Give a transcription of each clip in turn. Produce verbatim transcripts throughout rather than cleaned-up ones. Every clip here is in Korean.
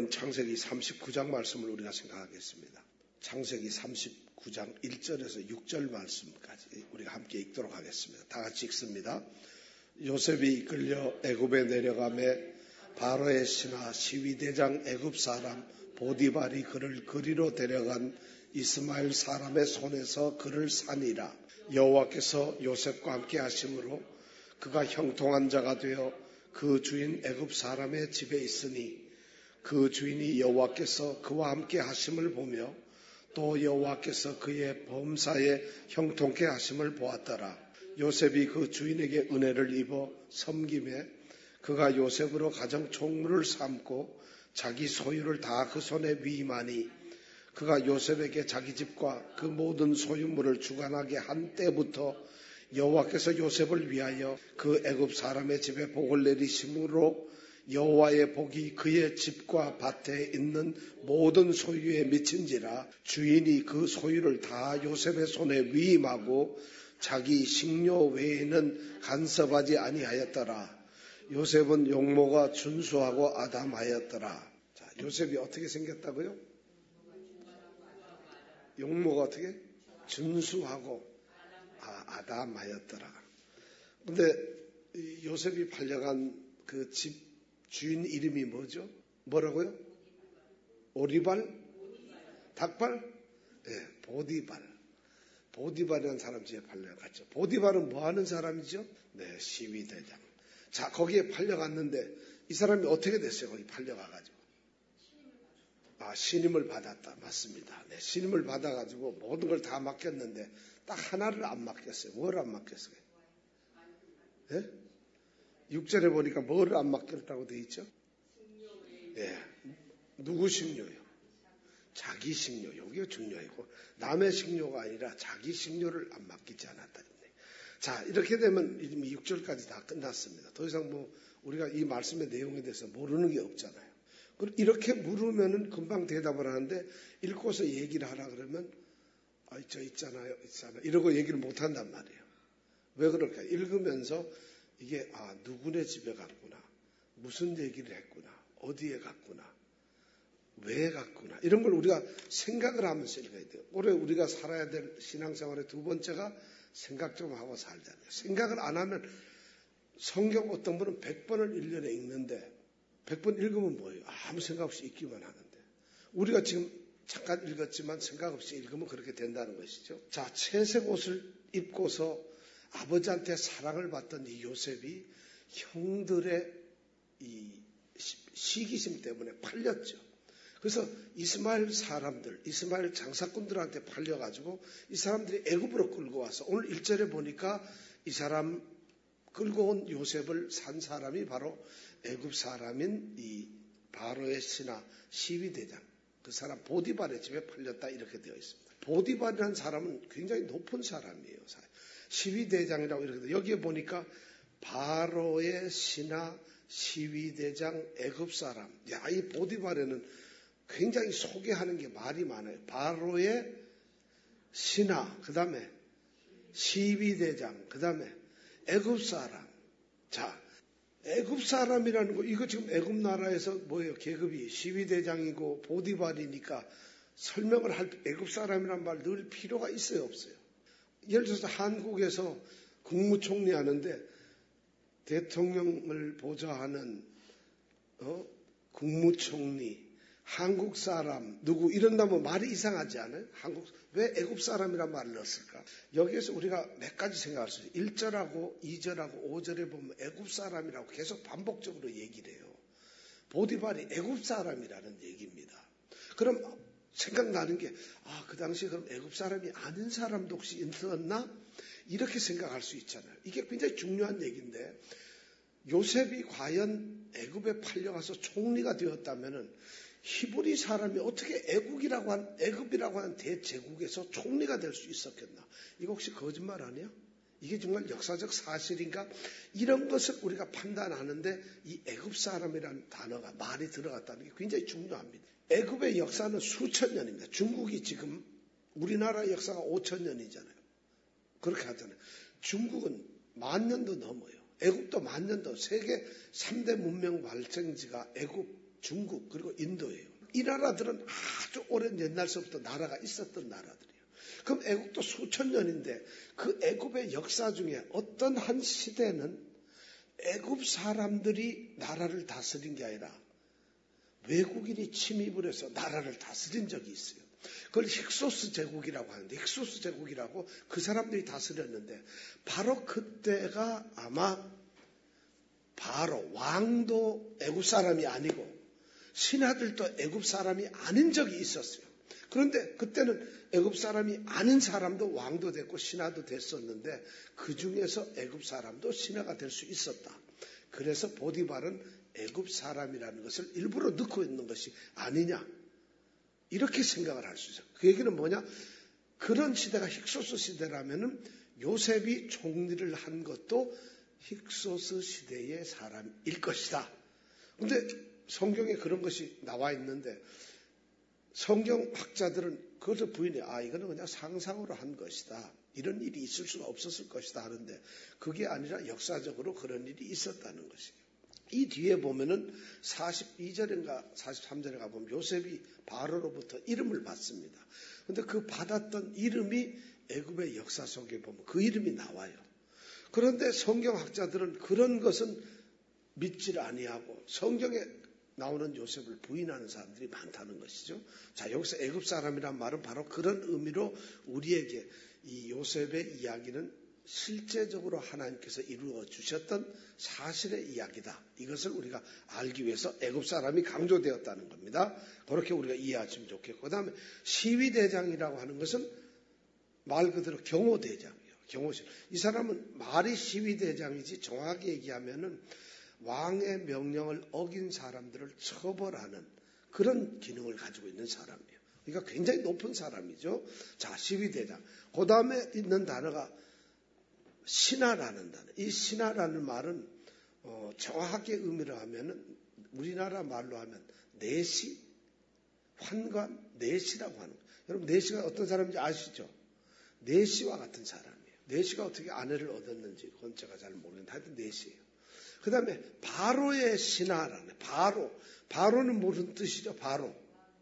오늘은 창세기 삼십구 장 말씀을 우리가 생각하겠습니다. 창세기 삼십구 장 일 절에서 육 절 말씀까지 우리가 함께 읽도록 하겠습니다. 다 같이 읽습니다. 요셉이 이끌려 애굽에 내려가매 바로의 신하 시위대장 애굽 사람 보디발이 그를 그리로 데려간 이스마엘 사람의 손에서 그를 산이라. 여호와께서 요셉과 함께 하심으로 그가 형통한 자가 되어 그 주인 애굽 사람의 집에 있으니 그 주인이 여호와께서 그와 함께 하심을 보며 또 여호와께서 그의 범사에 형통케 하심을 보았더라. 요셉이 그 주인에게 은혜를 입어 섬김에 그가 요셉으로 가정 총무를 삼고 자기 소유를 다 그 손에 위임하니 그가 요셉에게 자기 집과 그 모든 소유물을 주관하게 한 때부터 여호와께서 요셉을 위하여 그 애굽 사람의 집에 복을 내리심으로 여호와의 복이 그의 집과 밭에 있는 모든 소유에 미친지라. 주인이 그 소유를 다 요셉의 손에 위임하고 자기 식료 외에는 간섭하지 아니하였더라. 요셉은 용모가 준수하고 아담하였더라. 자, 요셉이 어떻게 생겼다고요? 용모가 어떻게? 준수하고 아, 아담하였더라. 근데 요셉이 팔려간 그 집 주인 이름이 뭐죠? 뭐라고요? 오리발? 닭발? 네, 보디발. 보디발이라는 사람 집에 팔려갔죠. 보디발은 뭐 하는 사람이죠? 네, 시위대장. 자, 거기에 팔려갔는데 이 사람이 어떻게 됐어요? 거기 팔려가가지고. 아, 신임을 받았다. 맞습니다. 네, 신임을 받아가지고 모든 걸 다 맡겼는데 딱 하나를 안 맡겼어요. 뭘 안 맡겼어요? 네? 육 절에 보니까 뭐를 안 맡겼다고 되어 있죠? 예, 누구 식료요? 자기 식료. 여기가 중요하고 남의 식료가 아니라 자기 식료를 안 맡기지 않았다. 자, 이렇게 되면 이미 육 절까지 다 끝났습니다. 더 이상 뭐 우리가 이 말씀의 내용에 대해서 모르는 게 없잖아요. 이렇게 물으면은 금방 대답을 하는데 읽고서 얘기를 하라 그러면 아, 저 있잖아요, 있잖아요. 이러고 얘기를 못 한단 말이에요. 왜 그럴까요? 읽으면서 이게 아, 누구네 집에 갔구나. 무슨 얘기를 했구나. 어디에 갔구나. 왜 갔구나. 이런 걸 우리가 생각을 하면서 읽어야 돼요. 올해 우리가 살아야 될 신앙생활의 두 번째가 생각 좀 하고 살자는 거예요. 생각을 안 하면 성경 어떤 분은 백 번을 일 년에 읽는데 백 번 읽으면 뭐예요? 아무 생각 없이 읽기만 하는데 우리가 지금 잠깐 읽었지만 생각 없이 읽으면 그렇게 된다는 것이죠. 자, 채색 옷을 입고서 아버지한테 사랑을 받던 이 요셉이 형들의 이 시기심 때문에 팔렸죠. 그래서 이스마엘 사람들, 이스마엘 장사꾼들한테 팔려가지고 이 사람들이 애굽으로 끌고 와서 오늘 일 절에 보니까 이 사람 끌고 온 요셉을 산 사람이 바로 애굽 사람인 이 바로의 신하 시위대장, 그 사람 보디발의 집에 팔렸다 이렇게 되어 있습니다. 보디발이라는 사람은 굉장히 높은 사람이에요. 시위대장이라고 이렇게 돼요. 여기에 보니까 바로의 신하 시위대장 애굽 사람. 야, 이 보디발에는 굉장히 소개하는 게 말이 많아요. 바로의 신하, 그 다음에 시위대장, 그 다음에 애굽 사람. 자, 애굽 사람이라는 거, 이거 지금 애굽 나라에서 뭐예요? 계급이 시위대장이고 보디발이니까 설명을 할 애굽 사람이란 말 늘 필요가 있어요, 없어요? 예를 들어서 한국에서 국무총리 하는데 대통령을 보좌하는 어? 국무총리, 한국 사람, 누구 이런다면 말이 이상하지 않아요? 한국, 왜 애굽 사람이란 말을 넣었을까? 여기에서 우리가 몇 가지 생각할 수 있어요. 일 절하고 이 절하고 오 절에 보면 애굽 사람이라고 계속 반복적으로 얘기를 해요. 보디발이 애굽 사람이라는 얘기입니다. 그럼 생각나는 게, 아, 그 당시에 그럼 애굽 사람이 아는 사람도 혹시 있었나? 이렇게 생각할 수 있잖아요. 이게 굉장히 중요한 얘기인데, 요셉이 과연 애굽에 팔려가서 총리가 되었다면은 히브리 사람이 어떻게 애국이라고 한, 애굽이라고 하는 대제국에서 총리가 될 수 있었겠나? 이거 혹시 거짓말 아니야? 이게 정말 역사적 사실인가? 이런 것을 우리가 판단하는데 이 애굽 사람이라는 단어가 말이 들어갔다는 게 굉장히 중요합니다. 애굽의 역사는 수천 년입니다. 중국이 지금 우리나라의 역사가 오천 년이잖아요. 그렇게 하잖아요. 중국은 만 년도 넘어요. 애굽도 만 년도. 세계 삼 대 문명 발전지가 애굽, 중국, 그리고 인도예요. 이 나라들은 아주 오랜 옛날서부터 나라가 있었던 나라들이에요. 그럼 애국도 수천 년인데 그 애국의 역사 중에 어떤 한 시대는 애국 사람들이 나라를 다스린 게 아니라 외국인이 침입을 해서 나라를 다스린 적이 있어요. 그걸 힉소스 제국이라고 하는데, 힉소스 제국이라고 그 사람들이 다스렸는데, 바로 그때가 아마 바로 왕도 애국 사람이 아니고 신하들도 애국 사람이 아닌 적이 있었어요. 그런데 그때는 애국 사람이 아닌 사람도 왕도 됐고 신하도 됐었는데 그 중에서 애국 사람도 신하가 될 수 있었다. 그래서 보디발은 애국 사람이라는 것을 일부러 넣고 있는 것이 아니냐, 이렇게 생각을 할 수 있어요. 그 얘기는 뭐냐? 그런 시대가 힉소스 시대라면은 요셉이 총리를 한 것도 힉소스 시대의 사람일 것이다. 그런데 성경에 그런 것이 나와 있는데 성경학자들은 그것을 부인해. 아, 이거는 그냥 상상으로 한 것이다. 이런 일이 있을 수가 없었을 것이다 하는데 그게 아니라 역사적으로 그런 일이 있었다는 것이에요. 이 뒤에 보면은 사십이 절인가 사십삼 절에 가보면 요셉이 바로로부터 이름을 받습니다. 그런데 그 받았던 이름이 애굽의 역사 속에 보면 그 이름이 나와요. 그런데 성경학자들은 그런 것은 믿지를 아니하고 성경에 나오는 요셉을 부인하는 사람들이 많다는 것이죠. 자, 여기서 애굽 사람이란 말은 바로 그런 의미로 우리에게 이 요셉의 이야기는 실제적으로 하나님께서 이루어 주셨던 사실의 이야기다. 이것을 우리가 알기 위해서 애굽 사람이 강조되었다는 겁니다. 그렇게 우리가 이해하시면 좋겠고, 그 다음에 시위대장이라고 하는 것은 말 그대로 경호대장이에요. 경호실. 이 사람은 말이 시위대장이지 정확히 얘기하면은 왕의 명령을 어긴 사람들을 처벌하는 그런 기능을 가지고 있는 사람이에요. 그러니까 굉장히 높은 사람이죠. 자, 시위대장. 그 다음에 있는 단어가 신하라는 단어. 이 신하라는 말은 어, 정확하게 의미를 하면은 우리나라 말로 하면 내시, 환관, 내시라고 하는 거예요. 여러분, 내시가 어떤 사람인지 아시죠? 내시와 같은 사람이에요. 내시가 어떻게 아내를 얻었는지 그건 제가 잘 모르겠는데 하여튼 내시예요. 그 다음에 바로의 신하라네. 바로. 바로는 무슨 뜻이죠? 바로.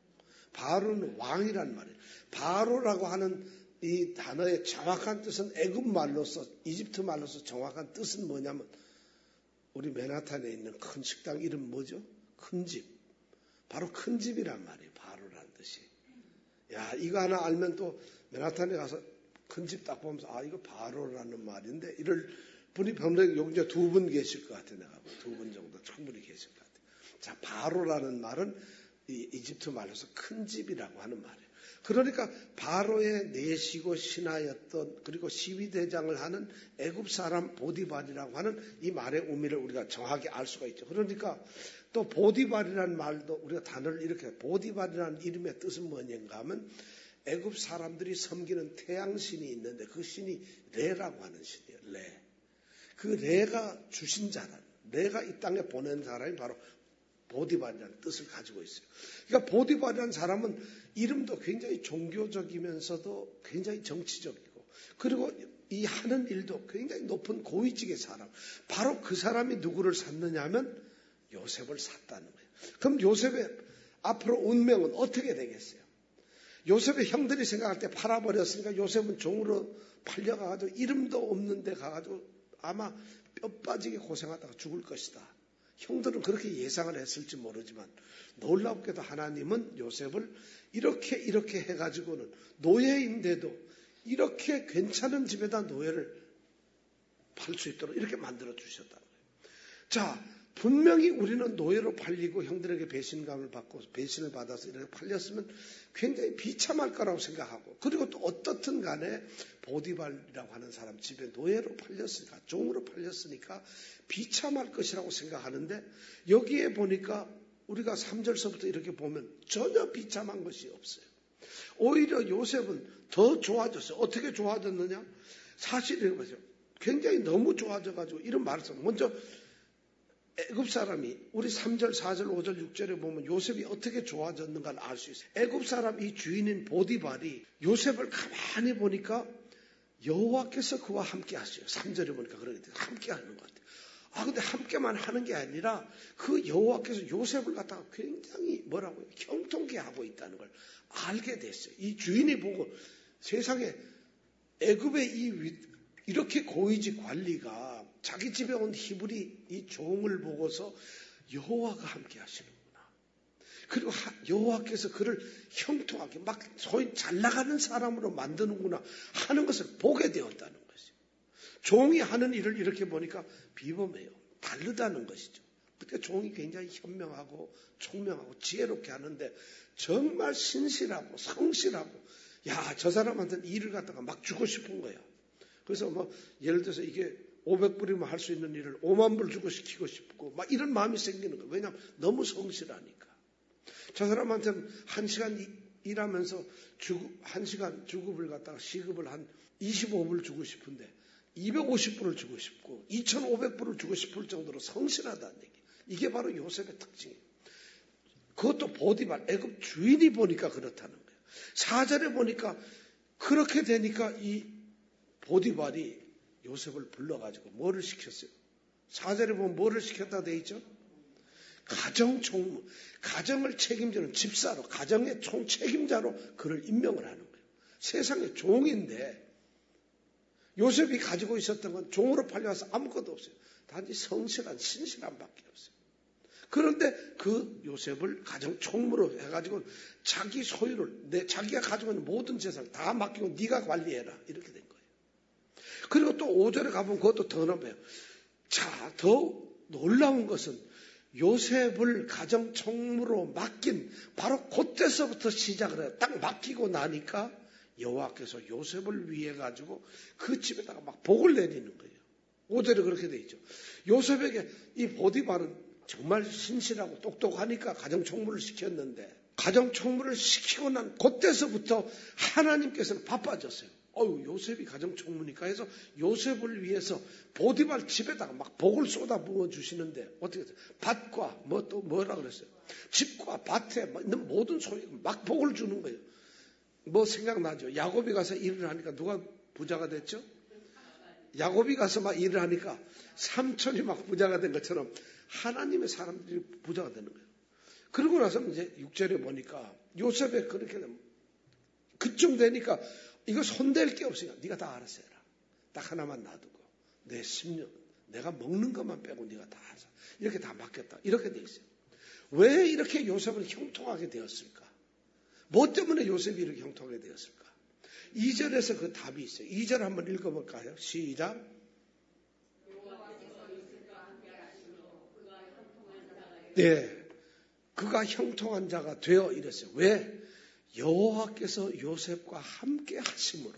바로는 왕이란 말이에요. 바로라고 하는 이 단어의 정확한 뜻은 애굽 말로서, 이집트 말로서 정확한 뜻은 뭐냐면 우리 맨하탄에 있는 큰 식당 이름 뭐죠? 큰 집. 바로 큰 집이란 말이에요. 바로라는 뜻이. 야, 이거 하나 알면 또 맨하탄에 가서 큰 집 딱 보면서 아, 이거 바로라는 말인데 이럴 분이 병력이 여기 두 분 계실 것 같아요. 내가 두 분 정도 충분히 계실 것 같아요. 자, 바로라는 말은 이 이집트 말로서 큰 집이라고 하는 말이에요. 그러니까 바로의 내시고 신하였던 그리고 시위대장을 하는 애굽 사람 보디발이라고 하는 이 말의 의미를 우리가 정확히 알 수가 있죠. 그러니까 또 보디발이라는 말도 우리가 단어를 이렇게 보디발이라는 이름의 뜻은 뭐냐가 하면 애굽 사람들이 섬기는 태양신이 있는데 그 신이 레라고 하는 신이에요. 레. 그 레가 주신 자란, 레가 이 땅에 보낸 사람이 바로 보디발이라는 뜻을 가지고 있어요. 그러니까 보디발이라는 사람은 이름도 굉장히 종교적이면서도 굉장히 정치적이고 그리고 이 하는 일도 굉장히 높은 고위직의 사람. 바로 그 사람이 누구를 샀느냐 하면 요셉을 샀다는 거예요. 그럼 요셉의 앞으로 운명은 어떻게 되겠어요? 요셉의 형들이 생각할 때 팔아버렸으니까 요셉은 종으로 팔려가가지고 이름도 없는데 가가지고 아마 뼈 빠지게 고생하다가 죽을 것이다. 형들은 그렇게 예상을 했을지 모르지만 놀랍게도 하나님은 요셉을 이렇게 이렇게 해가지고는 노예인데도 이렇게 괜찮은 집에다 노예를 팔 수 있도록 이렇게 만들어 주셨다는 거예요. 자, 분명히 우리는 노예로 팔리고 형들에게 배신감을 받고 배신을 받아서 이렇게 팔렸으면 굉장히 비참할 거라고 생각하고 그리고 또 어떻든 간에 보디발이라고 하는 사람 집에 노예로 팔렸으니까 종으로 팔렸으니까 비참할 것이라고 생각하는데 여기에 보니까 우리가 삼 절서부터 이렇게 보면 전혀 비참한 것이 없어요. 오히려 요셉은 더 좋아졌어요. 어떻게 좋아졌느냐? 사실 이런 거죠. 굉장히 너무 좋아져가지고 이런 말을 써요. 먼저 애굽 사람이 우리 삼 절, 사 절, 오 절, 육 절에 보면 요셉이 어떻게 좋아졌는가를 알 수 있어요. 애굽 사람 이 주인인 보디발이 요셉을 가만히 보니까 여호와께서 그와 함께 하세요. 삼 절에 보니까 그러게 돼요. 함께 하는 것 같아요. 아, 근데 함께만 하는 게 아니라 그 여호와께서 요셉을 갖다가 굉장히 뭐라고요? 형통케 하고 있다는 걸 알게 됐어요. 이 주인이 보고 세상에 애굽의 이 이렇게 고위직 관리가 자기 집에 온 히브리 이 종을 보고서 여호와가 함께 하시는구나. 그리고 여호와께서 그를 형통하게 막 소위 잘 나가는 사람으로 만드는구나 하는 것을 보게 되었다는 것이죠. 종이 하는 일을 이렇게 보니까 비범해요. 다르다는 것이죠. 그때 종이 굉장히 현명하고 총명하고 지혜롭게 하는데 정말 신실하고 성실하고 야, 저 사람한테는 일을 갖다가 막 주고 싶은 거예요. 그래서 뭐 예를 들어서 이게 오백 불이면 할 수 있는 일을 오만 불 주고 시키고 싶고 막 이런 마음이 생기는 거예요. 왜냐하면 너무 성실하니까. 저 사람한테는 한 시간 일하면서 주급, 한 시간 주급을 갖다가 시급을 한 이십오 불 주고 싶은데 이백오십 불을 주고 싶고 이천오백 불을 주고 싶을 정도로 성실하다는 얘기. 이게 바로 요셉의 특징이에요. 그것도 보디발 애굽 주인이 보니까 그렇다는 거예요. 사 절에 보니까 그렇게 되니까 이 보디발이 요셉을 불러가지고 뭐를 시켰어요? 사 절에 보면 뭐를 시켰다 돼 있죠? 가정총무, 가정을 책임지는 집사로, 가정의 총책임자로 그를 임명을 하는 거예요. 세상에 종인데 요셉이 가지고 있었던 건 종으로 팔려와서 아무것도 없어요. 단지 성실한 신실함밖에 없어요. 그런데 그 요셉을 가정 총무로 해가지고 자기 소유를 내 자기가 가지고 있는 모든 재산을 다 맡기고 네가 관리해라 이렇게 된 거예요. 그리고 또 오 절에 가보면 그것도 더 넘어요. 자, 더 놀라운 것은 요셉을 가정 총무로 맡긴 바로 그때서부터 시작을 해요. 딱 맡기고 나니까 여호와께서 요셉을 위해 가지고 그 집에다가 막 복을 내리는 거예요. 오 절에 그렇게 돼 있죠. 요셉에게 이 보디발은 정말 신실하고 똑똑하니까 가정 총무를 시켰는데 가정 총무를 시키고 난 그때서부터 하나님께서는 바빠졌어요. 어유 요셉이 가정 총무니까 해서 요셉을 위해서 보디발 집에다가 막 복을 쏟아 부어 주시는데 어떻게 해요? 밭과 뭐 또 뭐라 그랬어요? 집과 밭에 있는 모든 소유 막 복을 주는 거예요. 뭐 생각나죠? 야곱이 가서 일을 하니까 누가 부자가 됐죠? 야곱이 가서 막 일을 하니까 삼촌이 막 부자가 된 것처럼 하나님의 사람들이 부자가 되는 거예요. 그러고 나서 이제 육 절에 보니까 요셉에 그렇게 되면 그쯤 되니까 이거 손댈 게 없으니까 네가 다 알아서 해라. 딱 하나만 놔두고 내 십 년 내가 먹는 것만 빼고 네가 다 하자. 이렇게 다 맡겼다. 이렇게 돼 있어요. 왜 이렇게 요셉은 형통하게 되었을까? 뭐 때문에 요셉이 이렇게 형통하게 되었을까? 이 절에서 그 답이 있어요. 이 절 한번 읽어볼까요? 시작. 네, 그가 형통한 자가 되어 이랬어요. 왜? 여호와께서 요셉과 함께 하심으로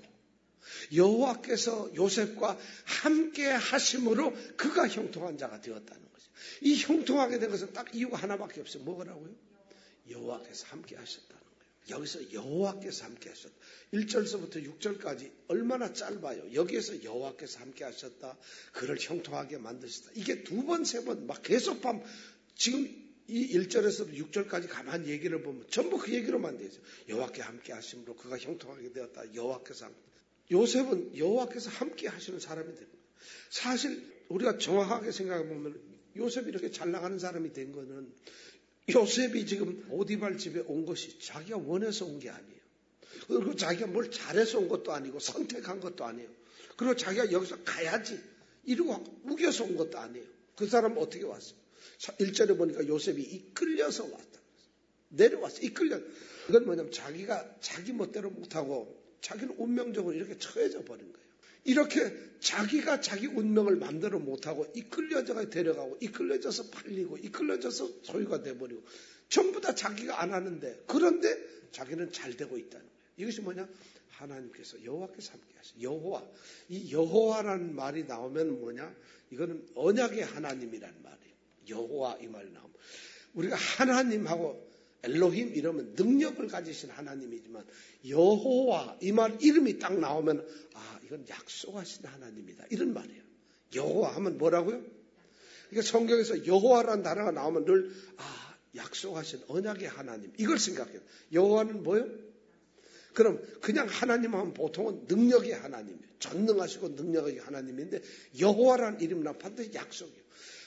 여호와께서 요셉과 함께 하심으로 그가 형통한 자가 되었다는 거죠. 이 형통하게 된 것은 딱 이유가 하나밖에 없어요. 뭐라고요? 여호와께서 함께 하셨다는 거예요. 여기서 여호와께서 함께 하셨다. 일 절서부터 육 절까지 얼마나 짧아요. 여기에서 여호와께서 함께 하셨다. 그를 형통하게 만드셨다. 이게 두 번, 세 번 막 계속 밤 지금 이 일 절에서 육 절까지 가만히 얘기를 보면 전부 그 얘기로만 되어 있어요. 여호와께 함께 하심으로 그가 형통하게 되었다. 여호와께서 함께. 요셉은 여호와께서 함께 하시는 사람이 되는 거예요. 사실 우리가 정확하게 생각해 보면 요셉이 이렇게 잘 나가는 사람이 된 거는 요셉이 지금 보디발 집에 온 것이 자기가 원해서 온 게 아니에요. 그리고 자기가 뭘 잘해서 온 것도 아니고 선택한 것도 아니에요. 그리고 자기가 여기서 가야지 이러고 우겨서 온 것도 아니에요. 그 사람은 어떻게 왔어요? 일 절에 보니까 요셉이 이끌려서 왔다. 내려왔어. 이끌려. 이건 뭐냐면 자기가 자기 멋대로 못하고 자기는 운명적으로 이렇게 처해져 버린 거예요. 이렇게 자기가 자기 운명을 마음대로 못하고 이끌려져가 데려가고 이끌려져서 팔리고 이끌려져서 소유가 돼버리고 전부 다 자기가 안 하는데 그런데 자기는 잘 되고 있다는 거예요. 이것이 뭐냐? 하나님께서 여호와께서 함께 하시죠. 여호와. 이 여호와라는 말이 나오면 뭐냐? 이거는 언약의 하나님이라는 말이에요. 여호와 이 말이 나오면 우리가 하나님하고 엘로힘 이러면 능력을 가지신 하나님이지만 여호와 이 말 이름이 딱 나오면 아 이건 약속하신 하나님이다 이런 말이에요. 여호와 하면 뭐라고요? 그러니까 성경에서 여호와라는 단어가 나오면 늘 아 약속하신 언약의 하나님 이걸 생각해요. 여호와는 뭐예요? 그럼 그냥 하나님 하면 보통은 능력의 하나님이에요. 전능하시고 능력의 하나님인데 여호와라는 이름은 반드시 약속이에요.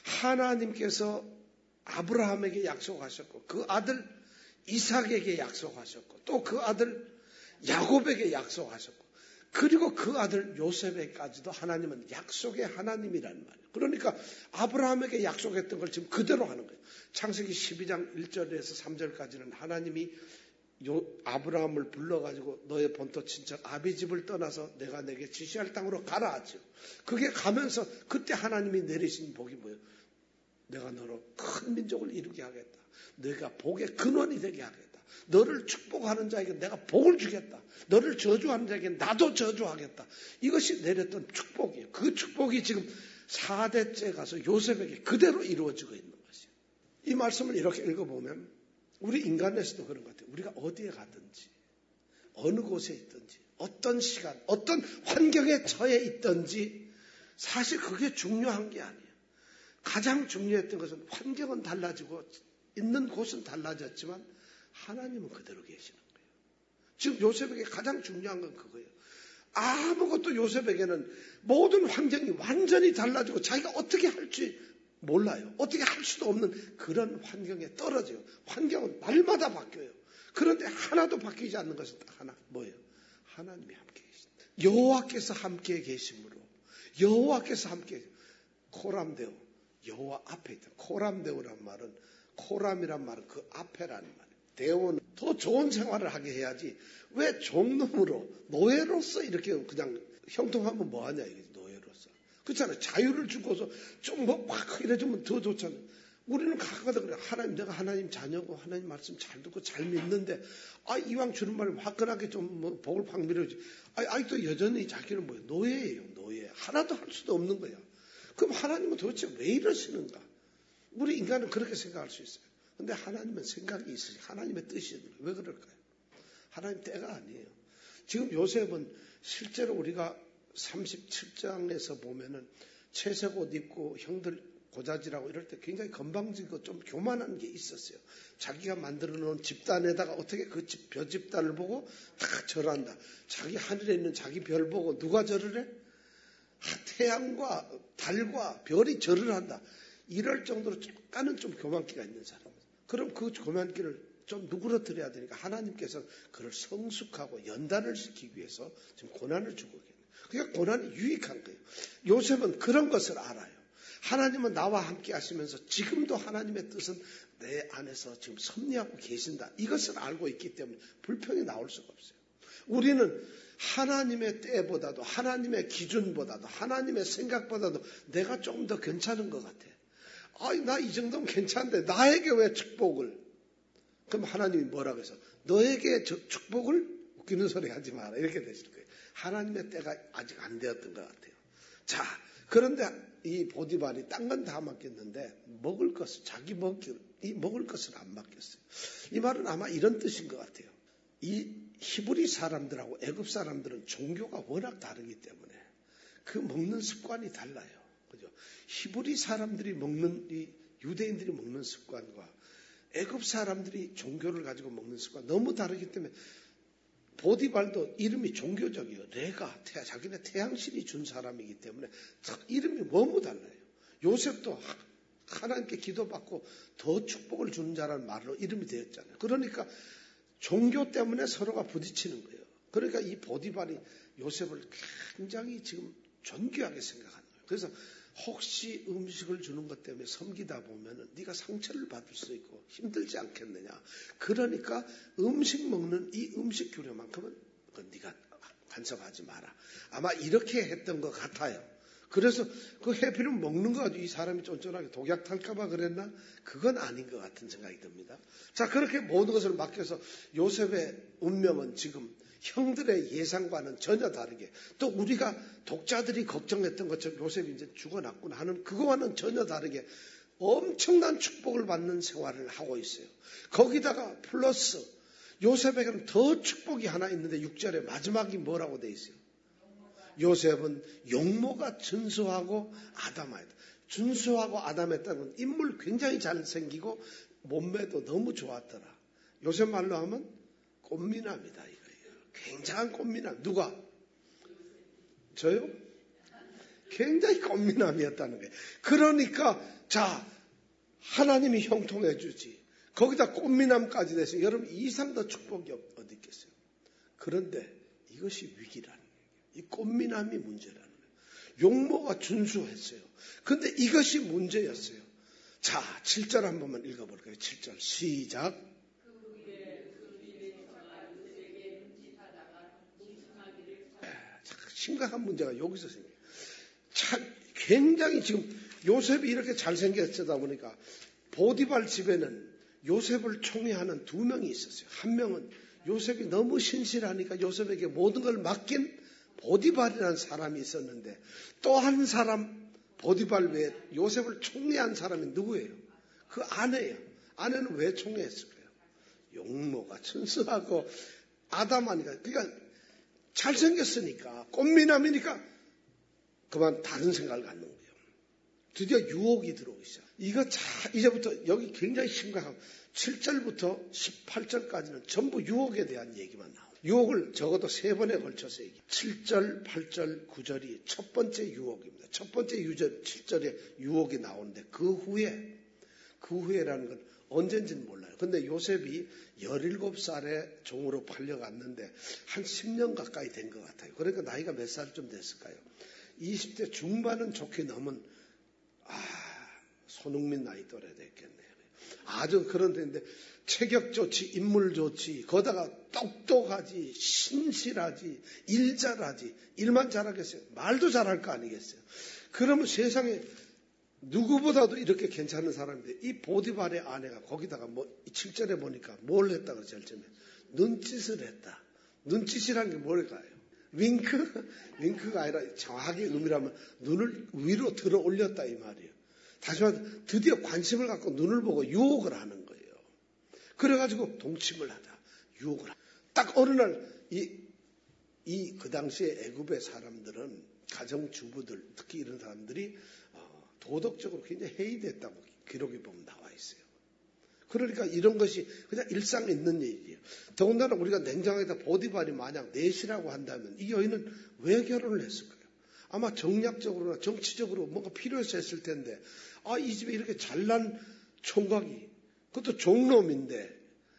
하나님께서 아브라함에게 약속하셨고 그 아들 이삭에게 약속하셨고 또 그 아들 야곱에게 약속하셨고 그리고 그 아들 요셉에게까지도 하나님은 약속의 하나님이라는 말이에요. 그러니까 아브라함에게 약속했던 걸 지금 그대로 하는 거예요. 창세기 십이 장 일 절에서 삼 절까지는 하나님이 요 아브라함을 불러가지고 너의 본토 친척 아비 집을 떠나서 내가 내게 지시할 땅으로 가라 하죠. 그게 가면서 그때 하나님이 내리신 복이 뭐예요? 내가 너로 큰 민족을 이루게 하겠다. 내가 복의 근원이 되게 하겠다. 너를 축복하는 자에게 내가 복을 주겠다. 너를 저주하는 자에게 나도 저주하겠다. 이것이 내렸던 축복이에요. 그 축복이 지금 사 대째 가서 요셉에게 그대로 이루어지고 있는 것이에요. 이 말씀을 이렇게 읽어보면 우리 인간에서도 그런 것 같아요. 우리가 어디에 가든지 어느 곳에 있든지 어떤 시간 어떤 환경에 처해 있든지 사실 그게 중요한 게 아니에요. 가장 중요했던 것은 환경은 달라지고 있는 곳은 달라졌지만 하나님은 그대로 계시는 거예요. 지금 요셉에게 가장 중요한 건 그거예요. 아무것도 요셉에게는 모든 환경이 완전히 달라지고 자기가 어떻게 할지 몰라요. 어떻게 할 수도 없는 그런 환경에 떨어져요. 환경은 날마다 바뀌어요. 그런데 하나도 바뀌지 않는 것은 딱 하나 뭐예요? 하나님이 함께 계신다. 여호와께서 함께 계심으로 여호와께서 함께 코람데오 여호와 앞에 있다. 코람데오란 말은 코람이란 말은 그 앞에라는 말이에요. 대오는 더 좋은 생활을 하게 해야지 왜 종놈으로 노예로서 이렇게 그냥 형통하면 뭐하냐 이게 노예로서. 그렇잖아요. 자유를 주고서 좀 뭐 막 이래주면 더 좋잖아요. 우리는 가끔가다 그래. 하나님 내가 하나님 자녀고 하나님 말씀 잘 듣고 잘 믿는데 아 이왕 주는 말을 화끈하게 좀 뭐 복을 팍 밀어주지. 아 아직도 여전히 자기는 뭐예요? 노예예요. 노예. 하나도 할 수도 없는 거야. 그럼 하나님은 도대체 왜 이러시는가? 우리 인간은 그렇게 생각할 수 있어요. 근데 하나님은 생각이 있으시 하나님의 뜻이 있는 거예요. 왜 그럴까요? 하나님 때가 아니에요. 지금 요셉은 실제로 우리가 삼십칠 장에서 보면은 채색 옷 입고 형들 고자질하고 이럴 때 굉장히 건방지고 좀 교만한 게 있었어요. 자기가 만들어 놓은 집단에다가 어떻게 그 집, 별 집단을 보고 다 절한다. 자기 하늘에 있는 자기 별 보고 누가 절을 해? 태양과 달과 별이 절을 한다. 이럴 정도로 약간은 좀 교만기가 있는 사람. 그럼 그 교만기를 좀 누그러뜨려야 되니까 하나님께서 그를 성숙하고 연단을 시키기 위해서 지금 고난을 주고 계세요. 그러니까 고난이 유익한 거예요. 요셉은 그런 것을 알아요. 하나님은 나와 함께 하시면서 지금도 하나님의 뜻은 내 안에서 지금 섭리하고 계신다. 이것을 알고 있기 때문에 불평이 나올 수가 없어요. 우리는 하나님의 때보다도 하나님의 기준보다도 하나님의 생각보다도 내가 좀 더 괜찮은 것 같아. 아이, 나 이 정도면 괜찮은데 나에게 왜 축복을? 그럼 하나님이 뭐라고 해서 너에게 저 축복을 웃기는 소리 하지 마라. 이렇게 되실 거예요. 하나님의 때가 아직 안 되었던 것 같아요. 자, 그런데 이 보디발이 딴 건 다 맡겼는데 먹을 것을 자기 먹기 이 먹을 것을 안 맡겼어요. 이 말은 아마 이런 뜻인 것 같아요. 이 히브리 사람들하고 애굽 사람들은 종교가 워낙 다르기 때문에 그 먹는 습관이 달라요. 그죠? 히브리 사람들이 먹는 이 유대인들이 먹는 습관과 애굽 사람들이 종교를 가지고 먹는 습관 너무 다르기 때문에 보디발도 이름이 종교적이에요. 레가 태, 자기네 태양신이 준 사람이기 때문에 이름이 너무 달라요. 요셉도 하나님께 기도받고 더 축복을 주는 자라는 말로 이름이 되었잖아요. 그러니까 종교 때문에 서로가 부딪히는 거예요. 그러니까 이 보디발이 요셉을 굉장히 지금 존귀하게 생각하는 거예요. 그래서 혹시 음식을 주는 것 때문에 섬기다 보면은 네가 상처를 받을 수 있고 힘들지 않겠느냐. 그러니까 음식 먹는 이 음식 규례만큼은 그건 네가 간섭하지 마라. 아마 이렇게 했던 것 같아요. 그래서 그 해피는 먹는 거 가지고 이 사람이 쫀쫀하게 독약 탈까봐 그랬나? 그건 아닌 것 같은 생각이 듭니다. 자, 그렇게 모든 것을 맡겨서 요셉의 운명은 지금 형들의 예상과는 전혀 다르게 또 우리가 독자들이 걱정했던 것처럼 요셉이 이제 죽어났구나 하는 그거와는 전혀 다르게 엄청난 축복을 받는 생활을 하고 있어요. 거기다가 플러스 요셉에게는 더 축복이 하나 있는데 육 절에 마지막이 뭐라고 돼 있어요? 요셉은 용모가 준수하고 아담하였다. 준수하고 아담했다는 인물 굉장히 잘생기고 몸매도 너무 좋았더라. 요셉 말로 하면 꽃미남이다 이거예요. 굉장한 꽃미남. 누가? 저요? 굉장히 꽃미남이었다는 거예요. 그러니까 자, 하나님이 형통해 주지. 거기다 꽃미남까지 돼서 여러분 이상 더 축복이 어디 있겠어요. 그런데 이것이 위기라는 거예요. 이 꽃미남이 문제라는 거예요. 용모가 준수했어요. 그런데 이것이 문제였어요. 자, 칠 절 한 번만 읽어볼까요? 칠 절 시작. 심각한 문제가 여기서 생겨요. 참 굉장히 지금 요셉이 이렇게 잘생겼다 보니까 보디발 집에는 요셉을 총애하는 두 명이 있었어요. 한 명은 요셉이 너무 신실하니까 요셉에게 모든 걸 맡긴 보디발이라는 사람이 있었는데, 또 한 사람 보디발 외에 요셉을 총애한 사람이 누구예요? 그 아내예요. 아내는 왜 총애했을까요? 용모가 천수하고 아담하니까, 그러니까 잘생겼으니까, 꽃미남이니까 그만 다른 생각을 갖는 거예요. 드디어 유혹이 들어오기 시작. 이거 자, 이제부터 여기 굉장히 심각하고 칠 절부터 십팔 절까지는 전부 유혹에 대한 얘기만 나와요. 유혹을 적어도 세 번에 걸쳐서 얘기해요. 칠 절, 팔 절, 구 절이 첫 번째 유혹입니다. 첫 번째 유절, 칠 절에 유혹이 나오는데 그 후에, 그 후에라는 건 언젠지는 몰라요. 근데 요셉이 열일곱 살에 종으로 팔려갔는데 한 십 년 가까이 된 것 같아요. 그러니까 나이가 몇 살쯤 됐을까요? 이십 대 중반은 좋게 넘은, 아, 손흥민 나이 또래 됐겠네요. 아주 그런 데인데 체격 좋지, 인물 좋지, 거다가 똑똑하지, 신실하지, 일 잘하지. 일만 잘하겠어요? 말도 잘할 거 아니겠어요? 그러면 세상에 누구보다도 이렇게 괜찮은 사람인데 이 보디발의 아내가 거기다가 뭐 칠 절에 보니까 뭘 했다 그러죠? 제일 처음에 눈짓을 했다. 눈짓이란 게 뭘까요? 윙크? 윙크가 아니라 정확하게 의미라면 눈을 위로 들어 올렸다 이 말이에요. 다시 말해서 드디어 관심을 갖고 눈을 보고 유혹을 하는 거예요. 그래가지고 동침을 하다. 유혹을 하다. 딱 어느 날 이, 이 그 당시에 애굽의 사람들은 가정주부들, 특히 이런 사람들이 어, 도덕적으로 굉장히 해이됐다고 기록에 보면 나와 있어요. 그러니까 이런 것이 그냥 일상에 있는 얘기예요. 더군다나 우리가 냉장고에다 보디발이 만약 넷이라고 한다면 이 여인은 왜 결혼을 했을까요? 아마 정략적으로나 정치적으로 뭔가 필요해서 했을 텐데, 아, 이 집에 이렇게 잘난 총각이, 그것도 종놈인데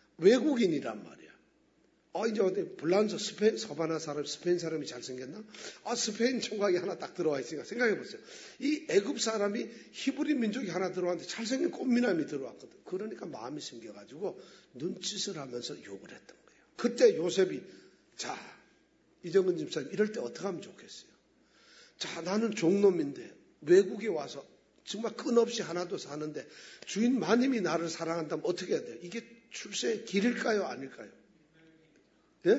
외국인이란 말이야. 아, 이제 어디 불란서 스페인, 서바나 사람, 스페인 사람이 잘생겼나? 아, 스페인 총각이 하나 딱 들어와 있으니까 생각해 보세요. 이 애굽 사람이 히브리 민족이 하나 들어왔는데 잘생긴 꽃미남이 들어왔거든. 그러니까 마음이 생겨가지고 눈짓을 하면서 욕을 했던 거예요. 그때 요셉이, 자, 이정근 집사님 이럴 때 어떻게 하면 좋겠어요? 자, 나는 종놈인데 외국에 와서 정말 끝없이 하나도 사는데 주인 마님이 나를 사랑한다면 어떻게 해야 돼요? 이게 출세의 길일까요? 아닐까요? 예?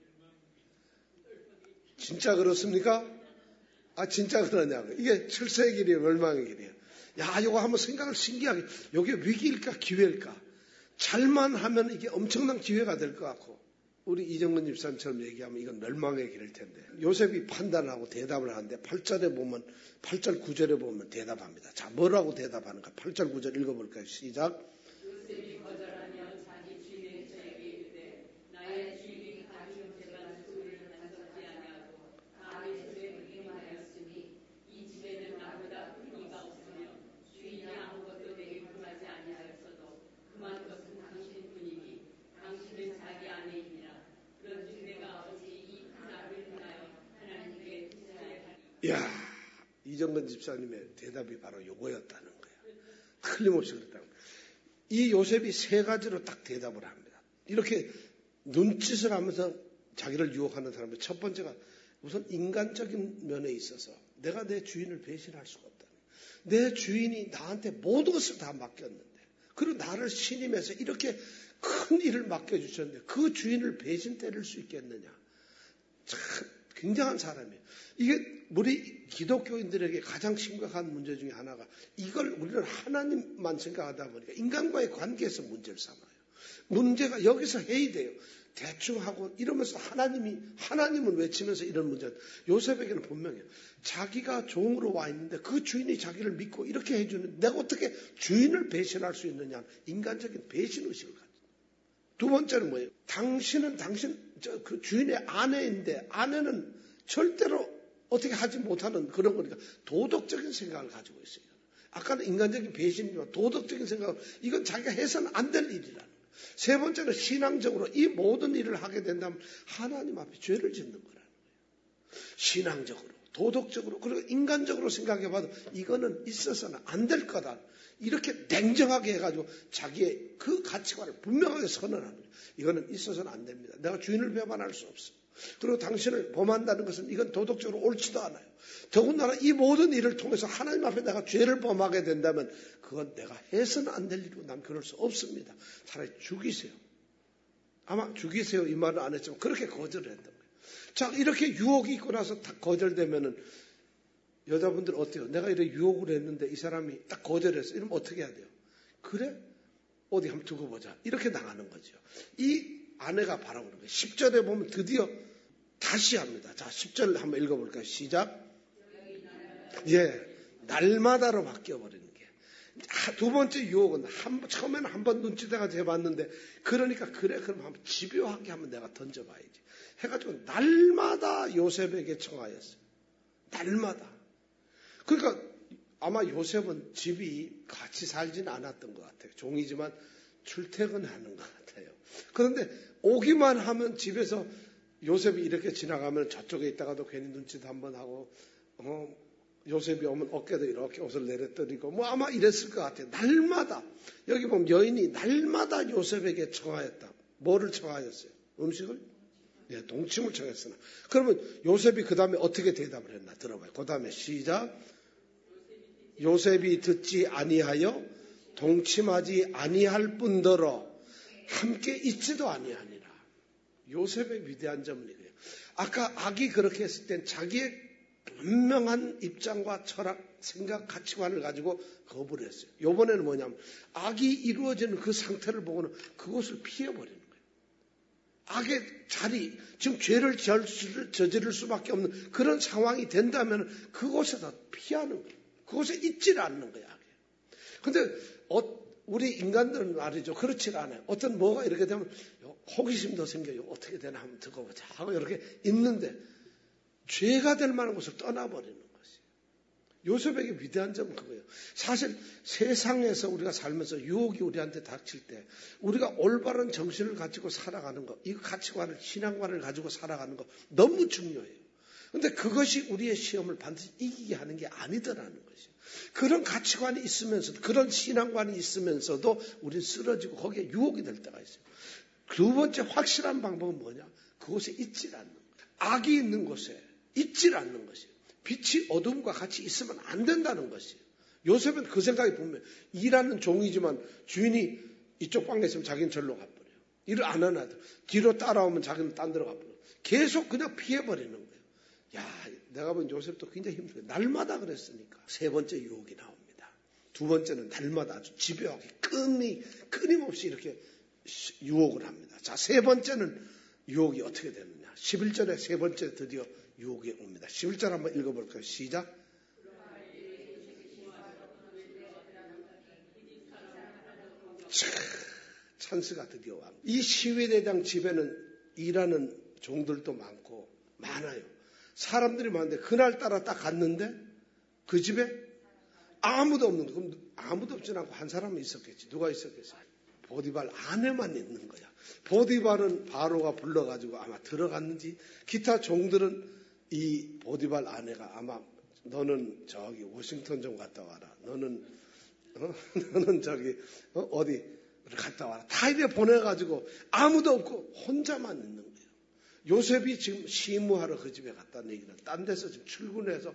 진짜 그렇습니까? 아, 진짜 그러냐고. 이게 출세의 길이에요? 멸망의 길이에요? 야, 이거 한번 생각을 신기하게. 이게 위기일까? 기회일까? 잘만 하면 이게 엄청난 기회가 될 것 같고, 우리 이정근 집사님처럼 얘기하면 이건 멸망의 길일 텐데. 요셉이 판단을 하고 대답을 하는데 팔 절에 보면, 팔 절 구 절에 보면 대답합니다. 자, 뭐라고 대답하는가? 팔 절 구 절 읽어볼까요? 시작. 요셉이 거절하며 자기 주인의 저에게 이르되 나의 주인이 가진 재반 소유를 단속지 아니하고 다음의 집에 묵임하였으니 이 집에는 나보다 큰 이가 없으며 주인이 아무것도 내게 금하지 아니하였어도 금한 것은 당신뿐이니 당신은 자기 아내이니라. 그런즉 내가 어찌 이 하나를 인하여 하나님께 기사하리까. 이야, 이정근 집사님의 대답이 바로 요거였다는 거예요. 틀림없이 그랬다는 거예요. 이 요셉이 세 가지로 딱 대답을 합니다. 이렇게 눈짓을 하면서 자기를 유혹하는 사람들, 첫 번째가 우선 인간적인 면에 있어서 내가 내 주인을 배신할 수가 없다. 내 주인이 나한테 모든 것을 다 맡겼는데, 그리고 나를 신임해서 이렇게 큰 일을 맡겨주셨는데 그 주인을 배신 때릴 수 있겠느냐. 참 굉장한 사람이에요. 이게 우리 기독교인들에게 가장 심각한 문제 중에 하나가, 이걸 우리는 하나님만 생각하다 보니까 인간과의 관계에서 문제를 삼아요. 문제가 여기서 해이돼요. 대충 하고 이러면서 하나님이, 하나님은 외치면서 이런 문제는, 요셉에게는 분명해요. 자기가 종으로 와 있는데 그 주인이 자기를 믿고 이렇게 해주는, 내가 어떻게 주인을 배신할 수 있느냐. 인간적인 배신의식을 가지고. 두 번째는 뭐예요? 당신은 당신, 저, 그 주인의 아내인데 아내는 절대로 어떻게 하지 못하는 그런 거니까 도덕적인 생각을 가지고 있어요. 아까는 인간적인 배신이지만 도덕적인 생각, 이건 자기가 해서는 안 될 일이라는 거예요. 세 번째는 신앙적으로 이 모든 일을 하게 된다면 하나님 앞에 죄를 짓는 거라는 거예요. 신앙적으로, 도덕적으로, 그리고 인간적으로 생각해봐도 이거는 있어서는 안 될 거다. 이렇게 냉정하게 해가지고 자기의 그 가치관을 분명하게 선언하는 거예요. 이거는 있어서는 안 됩니다. 내가 주인을 배반할 수 없어. 그리고 당신을 범한다는 것은 이건 도덕적으로 옳지도 않아요. 더군다나 이 모든 일을 통해서 하나님 앞에 내가 죄를 범하게 된다면 그건 내가 해서는 안 될 일이고 난 그럴 수 없습니다. 차라리 죽이세요. 아마 죽이세요 이 말은 안 했지만 그렇게 거절을 했던 거예요. 자, 이렇게 유혹이 있고 나서 딱 거절되면은 여자분들 어때요? 내가 이렇게 유혹을 했는데 이 사람이 딱 거절했어. 이러면 어떻게 해야 돼요? 그래? 어디 한번 두고 보자. 이렇게 나가는 거죠. 이 아내가 바라보는 거예요. 십 절에 보면 드디어 다시 합니다. 자, 십 절 한번 읽어볼까요? 시작. 예, 날마다로 바뀌어버리는 게. 두 번째 유혹은 한, 처음에는 한 번 눈치대가 재봤는데 그러니까 그래 그럼 한번 집요하게 한번 내가 던져봐야지. 해가지고 날마다 요셉에게 청하였어요. 날마다. 그러니까 아마 요셉은 집이 같이 살지는 않았던 것 같아요. 종이지만 출퇴근하는 것 같아요. 그런데 오기만 하면 집에서 요셉이 이렇게 지나가면 저쪽에 있다가도 괜히 눈치도 한번 하고 어, 요셉이 오면 어깨도 이렇게 옷을 내려뜨리고 뭐 아마 이랬을 것 같아요. 날마다 여기 보면 여인이 날마다 요셉에게 청하였다. 뭐를 청하였어요? 음식을? 네, 동침을 청했으나. 그러면 요셉이 그 다음에 어떻게 대답을 했나 들어봐요. 그 다음에 시작. 요셉이 듣지 아니하여 동침하지 아니할 뿐더러 함께 있지도 아니하니라. 요셉의 위대한 점은 이거예요. 아까 악이 그렇게 했을 땐 자기의 분명한 입장과 철학, 생각, 가치관을 가지고 거부를 했어요. 이번에는 뭐냐면 악이 이루어지는 그 상태를 보고는 그것을 피해버리는 거예요. 악의 자리, 지금 죄를 저지를 수밖에 없는 그런 상황이 된다면 그곳에서 피하는 거예요. 그곳에 있지를 않는 거야. 그런데 어, 우리 인간들은 말이죠. 그렇지 않아요. 어떤 뭐가 이렇게 되면 호기심도 생겨요. 어떻게 되나 한번 듣고 보자 하고 이렇게 있는데 죄가 될 만한 곳을 떠나버리는 것이에요. 요셉에게 위대한 점은 그거예요. 사실 세상에서 우리가 살면서 유혹이 우리한테 닥칠 때 우리가 올바른 정신을 가지고 살아가는 것, 이 가치관을, 신앙관을 가지고 살아가는 것 너무 중요해요. 그런데 그것이 우리의 시험을 반드시 이기게 하는 게 아니더라는 것이에요. 그런 가치관이 있으면서도, 그런 신앙관이 있으면서도 우리는 쓰러지고 거기에 유혹이 될 때가 있어요. 두 번째 확실한 방법은 뭐냐? 그곳에 있질 않는 거예요. 악이 있는 곳에 있질 않는 것이에요. 빛이 어둠과 같이 있으면 안 된다는 것이에요. 요셉은 그 생각이 보면 일하는 종이지만 주인이 이쪽 방에 있으면 자기는 절로 가버려요. 일을 안 하는 아들. 뒤로 따라오면 자기는 딴 데로 가버려요. 계속 그냥 피해버리는 거예요. 야, 내가 본 요셉도 굉장히 힘들어요. 날마다 그랬으니까. 세 번째 유혹이 나옵니다. 두 번째는 날마다 아주 집요하게 끊이, 끊임없이 이렇게 유혹을 합니다. 자, 세 번째는 유혹이 어떻게 되느냐. 십일 절에 세 번째 드디어 유혹이 옵니다. 십일 절 한번 읽어볼까요? 시작. 찬스가 드디어 와. 이 시위대장 집에는 일하는 종들도 많고 많아요. 사람들이 많은데 그날따라 딱 갔는데 그 집에 아무도 없는 거예요. 그럼 아무도 없진 않고 한 사람은 있었겠지. 누가 있었겠어요? 보디발 아내만 있는 거야. 보디발은 바로가 불러가지고 아마 들어갔는지 기타 종들은 이 보디발 아내가 아마 너는 저기 워싱턴 좀 갔다 와라. 너는 어? 너는 저기 어? 어디 갔다 와라. 다 이래 보내가지고 아무도 없고 혼자만 있는 거예요. 요셉이 지금 시무하러 그 집에 갔다는 얘기는 딴 데서 지금 출근해서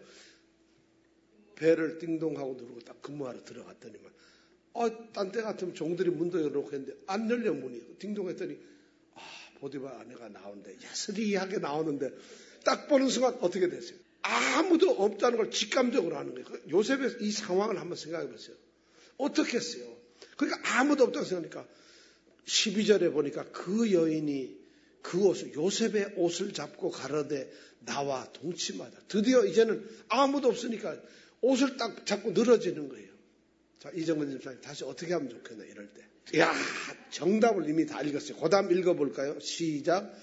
배를 띵동하고 누르고 딱 근무하러 들어갔더니만 어, 딴 때 같으면 종들이 문도 열어놓고 했는데 안 열려 문이. 띵동했더니 아, 보디발 아내가 나오는데 야스리하게 나오는데 딱 보는 순간 어떻게 됐어요? 아무도 없다는 걸 직감적으로 하는 거예요. 요셉의 이 상황을 한번 생각해 보세요. 어떻게 했어요? 그러니까 아무도 없다고 생각하니까 십이 절에 보니까 그 여인이 그 옷을 요셉의 옷을 잡고 가로되 나와 동침하자. 드디어 이제는 아무도 없으니까 옷을 딱 잡고 늘어지는 거예요. 자, 이정근 집사님 다시 어떻게 하면 좋겠나 이럴 때. 이야, 정답을 이미 다 읽었어요. 그 다음 읽어볼까요? 시작.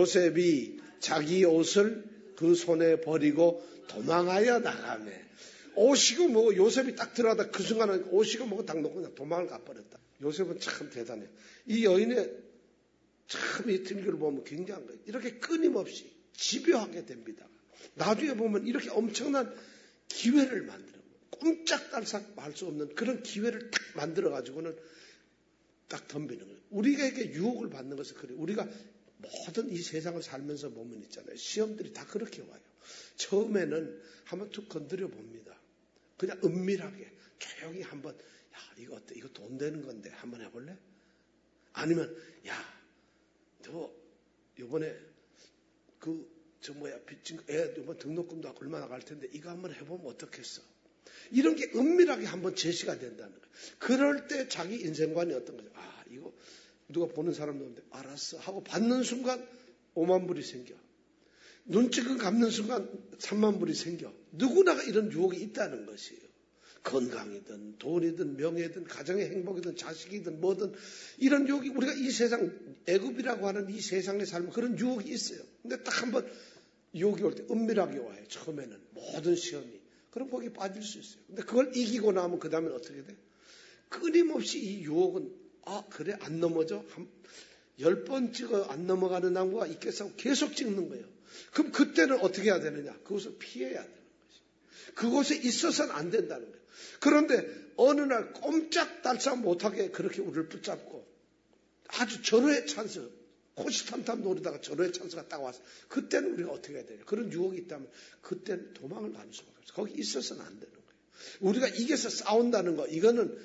요셉이 자기 옷을 그 손에 버리고 도망하여 나가매. 오시고 뭐 요셉이 딱 들어가다 그 순간에 오시고 뭐고 딱 놓고 그냥 도망을 가버렸다. 요셉은 참 대단해요. 이 여인의 참 이 등교를 보면 굉장한 거예요. 이렇게 끊임없이 집요하게 됩니다. 나중에 보면 이렇게 엄청난 기회를 만들어. 꼼짝달싹 할 수 없는 그런 기회를 딱 만들어가지고는 딱 덤비는 거예요. 우리에게 유혹을 받는 것은 그래요. 우리가 모든 이 세상을 살면서 보면 있잖아요. 시험들이 다 그렇게 와요. 처음에는 한번 툭 건드려 봅니다. 그냥 은밀하게 조용히 한번 야 이거 어때? 이거 돈 되는 건데 한번 해볼래? 아니면 야 너 이번에 그 저 뭐야 빚진 애 이번 등록금도 얼마나 갈 텐데 이거 한번 해보면 어떻겠어? 이런 게 은밀하게 한번 제시가 된다는 거예요. 그럴 때 자기 인생관이 어떤 거죠? 아 이거 누가 보는 사람도 없는데 알았어 하고 받는 순간 오만 불이 생겨. 눈치껏 갚는 순간 삼만 불이 생겨. 누구나가 이런 유혹이 있다는 것이에요. 건강이든 돈이든 명예든 가정의 행복이든 자식이든 뭐든 이런 유혹이 우리가 이 세상 애굽이라고 하는 이 세상에 살면 그런 유혹이 있어요. 근데 딱 한번 유혹이 올 때 은밀하게 와요. 처음에는 모든 시험이. 그럼 거기 빠질 수 있어요. 근데 그걸 이기고 나면 그 다음엔 어떻게 돼? 끊임없이 이 유혹은 아 그래 안 넘어져? 한, 열 번 찍어 안 넘어가는 나무가 있겠어? 계속 찍는 거예요. 그럼 그때는 어떻게 해야 되느냐? 그것을 피해야 되는 것이에요. 그곳에 있어서는 안 된다는 거예요. 그런데 어느 날 꼼짝달싹 못하게 그렇게 우리를 붙잡고 아주 절호의 찬스, 호시탐탐 노리다가 절호의 찬스가 딱 와서 그때는 우리가 어떻게 해야 되냐? 그런 유혹이 있다면 그때는 도망을 가는 수밖에 없어요. 거기 있어서는 안 되는 거예요. 우리가 이겨서 싸운다는 거 이거는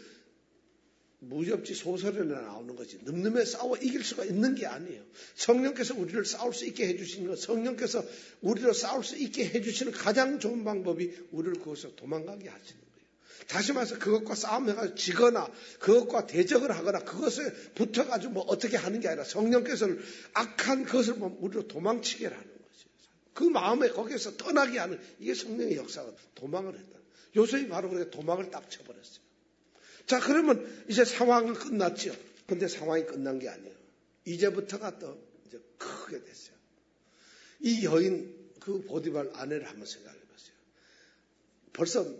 무협지 소설에나 나오는 거지. 늠름에 싸워 이길 수가 있는 게 아니에요. 성령께서 우리를 싸울 수 있게 해주시는 것, 성령께서 우리를 싸울 수 있게 해주시는 가장 좋은 방법이 우리를 그것에서 도망가게 하시는 거예요. 다시 말해서 그것과 싸움해가지고 지거나 그것과 대적을 하거나 그것에 붙어가지고 뭐 어떻게 하는 게 아니라 성령께서는 악한 것을 보면 우리로 도망치게 하는 것이에요. 그 마음에 거기에서 떠나게 하는 이게 성령의 역사가 도망을 했다. 요셉이 바로 그렇게 도망을 딱 쳐버렸어요. 자, 그러면 이제 상황은 끝났죠. 근데 상황이 끝난 게 아니에요. 이제부터가 또 이제 크게 됐어요. 이 여인, 그 보디발 아내를 한번 생각해 보세요. 벌써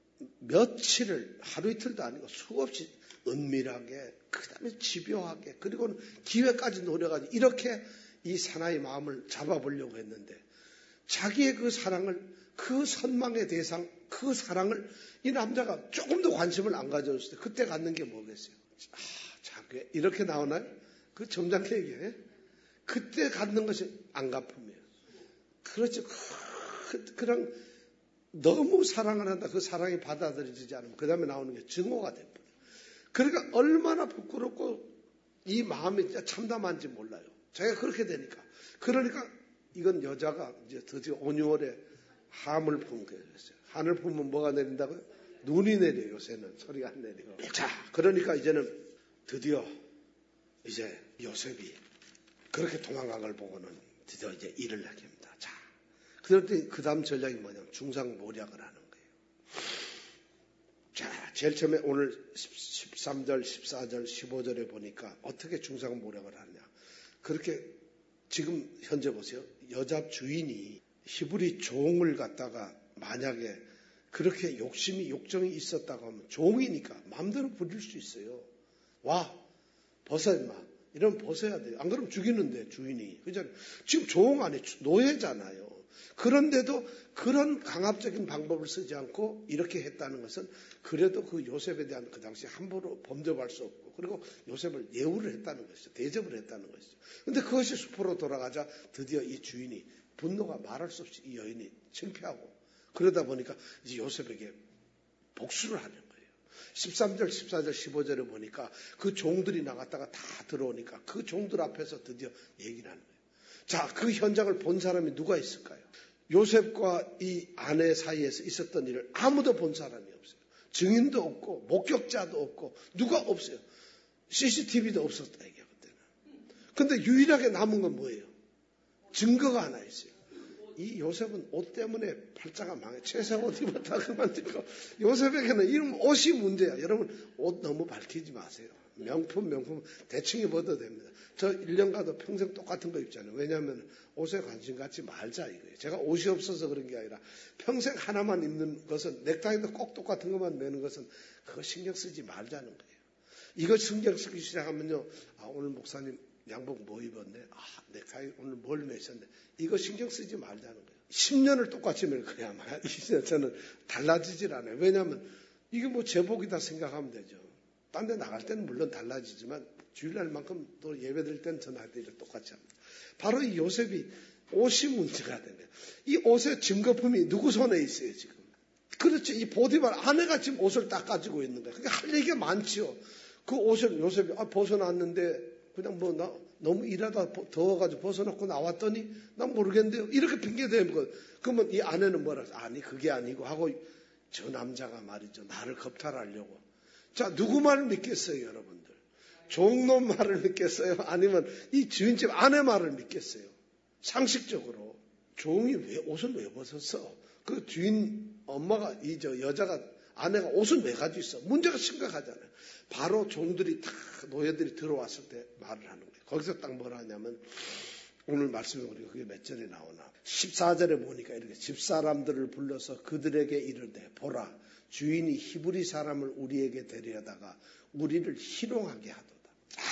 며칠을, 하루 이틀도 아니고 수없이 은밀하게, 그 다음에 집요하게, 그리고는 기회까지 노려가지고 이렇게 이 사나이 마음을 잡아보려고 했는데 자기의 그 사랑을, 그 선망의 대상, 그 사랑을 이 남자가 조금 더 관심을 안 가져줬을 때 그때 갖는 게 뭐겠어요? 아, 자꾸 이렇게 나오나요? 그 점잖게 얘기해. 그때 갖는 것이 안갚음이에요. 그렇죠. 그, 그냥 너무 사랑을 한다. 그 사랑이 받아들여지지 않으면 그 다음에 나오는 게 증오가 돼버려요. 그러니까 얼마나 부끄럽고 이 마음이 참담한지 몰라요. 자기가 그렇게 되니까. 그러니까 이건 여자가 이제 드디어 오, 유월에 함을 품은 거예요. 하늘 품으면 뭐가 내린다고요? 눈이 내려요. 요새는 소리가 안 내리고. 자, 그러니까 이제는 드디어 이제 요셉이 그렇게 도망간 걸 보고는 드디어 이제 일을 하게 합니다. 자, 그럴 때 그 다음 전략이 뭐냐면 중상모략을 하는 거예요. 자, 제일 처음에 오늘 십삼 절, 십사 절, 십오 절에 보니까 어떻게 중상모략을 하느냐. 그렇게 지금 현재 보세요. 여자 주인이 히브리 종을 갖다가 만약에 그렇게 욕심이 욕정이 있었다고 하면 종이니까 마음대로 부릴 수 있어요. 와 벗어 임마 이러면 벗어야 돼요. 안 그러면 죽이는데 주인이. 그잖아요. 지금 종 안에 노예잖아요. 그런데도 그런 강압적인 방법을 쓰지 않고 이렇게 했다는 것은 그래도 그 요셉에 대한 그 당시 함부로 범접할 수 없고 그리고 요셉을 예우를 했다는 것이죠. 대접을 했다는 것이죠. 그런데 그것이 수포로 돌아가자 드디어 이 주인이 분노가 말할 수 없이 이 여인이 창피하고 그러다 보니까 이제 요셉에게 복수를 하는 거예요. 십삼 절, 십사 절, 십오 절에 보니까 그 종들이 나갔다가 다 들어오니까 그 종들 앞에서 드디어 얘기를 하는 거예요. 자, 그 현장을 본 사람이 누가 있을까요? 요셉과 이 아내 사이에서 있었던 일을 아무도 본 사람이 없어요. 증인도 없고 목격자도 없고 누가 없어요. 씨씨티비도 없었다 이게 그때는. 근데 유일하게 남은 건 뭐예요? 증거가 하나 있어요. 이 요셉은 옷 때문에 팔자가 망해. 최상 옷 입었다 그만두고. 요셉에게는 이런 옷이 문제야. 여러분 옷 너무 밝히지 마세요. 명품 명품 대충 입어도 됩니다. 저 일 년 가도 평생 똑같은 거 입잖아요. 왜냐하면 옷에 관심 갖지 말자 이거예요. 제가 옷이 없어서 그런 게 아니라 평생 하나만 입는 것은 넥타이도 꼭 똑같은 것만 매는 것은 그거 신경 쓰지 말자는 거예요. 이거 신경 쓰기 시작하면요. 아, 오늘 목사님 양복 뭐 입었네? 아, 넥타이 오늘 뭘 매셨네? 이거 신경 쓰지 말자는 거예요. 십 년을 똑같이 매일 거야. 저는 달라지질 않아요. 왜냐하면 이게 뭐 제복이다 생각하면 되죠. 딴 데 나갈 때는 물론 달라지지만 주일날만큼 또 예배 드릴 때는 전할 때 똑같이 합니다. 바로 이 요셉이 옷이 문제가 된 거예요. 이 옷의 증거품이 누구 손에 있어요 지금? 그렇죠. 이 보디발 아내가 지금 옷을 딱 가지고 있는 거예요. 그러니까 할 얘기가 많지요. 그 옷을 요셉이 아, 벗어났는데 그냥 뭐 나 너무 일하다 더워가지고 벗어놓고 나왔더니 난 모르겠는데요. 이렇게 핑계대는 거예요. 그러면 이 아내는 뭐라 해서 아니 그게 아니고 하고 저 남자가 말이죠. 나를 겁탈하려고. 자 누구 말을 믿겠어요 여러분들? 종놈 말을 믿겠어요? 아니면 이 주인집 아내 말을 믿겠어요? 상식적으로 종이 왜 옷을 왜 벗었어? 그 주인 엄마가 이 저 여자가 아내가 옷을 왜 가지고 있어? 문제가 심각하잖아요. 바로 종들이 다 노예들이 들어왔을 때 말을 하는 거예요. 거기서 딱 뭐라 하냐면 오늘 말씀에 우리가 그게 몇 절에 나오나 십사 절에 보니까 이렇게 집사람들을 불러서 그들에게 이르되 보라 주인이 히브리 사람을 우리에게 데려다가 우리를 희롱하게 하도다. 아,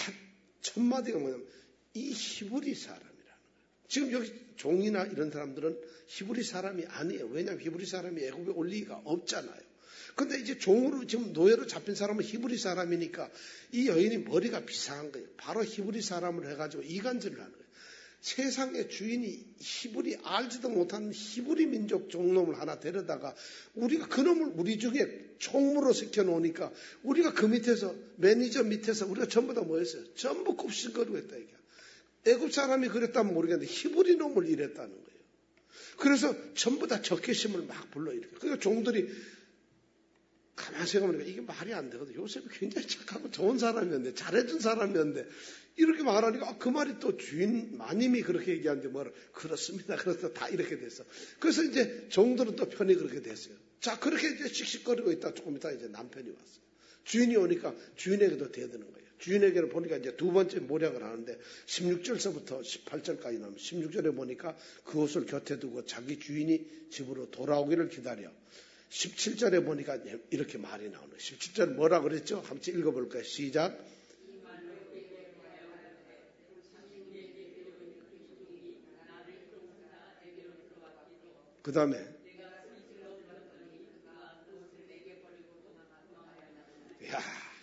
첫 마디가 뭐냐면 이 히브리 사람이라는 거예요. 지금 여기 종이나 이런 사람들은 히브리 사람이 아니에요. 왜냐하면 히브리 사람이 애굽에 올 리가 없잖아요. 근데 이제 종으로 지금 노예로 잡힌 사람은 히브리 사람이니까 이 여인이 머리가 비상한 거예요. 바로 히브리 사람을 해가지고 이간질을 하는 거예요. 세상의 주인이 히브리 알지도 못하는 히브리 민족 종놈을 하나 데려다가 우리가 그놈을 우리 중에 총무로 시켜놓으니까 우리가 그 밑에서 매니저 밑에서 우리가 전부 다 뭐였어요? 전부 굽신거리고 했다 이게. 애굽 사람이 그랬다면 모르겠는데 히브리 놈을 이랬다는 거예요. 그래서 전부 다 적개심을 막 불러 일으켜. 그러니까 종들이 가만히 생각해보니까 이게 말이 안 되거든. 요셉이 굉장히 착하고 좋은 사람이었는데 잘해준 사람이었는데 이렇게 말하니까 아, 그 말이 또 주인 마님이 그렇게 얘기하는데 뭐라 그렇습니다. 그래서 다 이렇게 됐어. 그래서 이제 종들은 또 편이 그렇게 됐어요. 자 그렇게 이제 씩씩거리고 있다 조금 있다 이제 남편이 왔어요. 주인이 오니까 주인에게도 대드는 거예요. 주인에게는 보니까 이제 두 번째 모략을 하는데 십육 절서부터 십팔 절까지 나오면 십육 절에 보니까 그 옷을 곁에 두고 자기 주인이 집으로 돌아오기를 기다려. 십칠 절에 보니까 이렇게 말이 나오는 십칠 절 뭐라 그랬죠? 한번 읽어볼까요? 시작. 그 다음에 야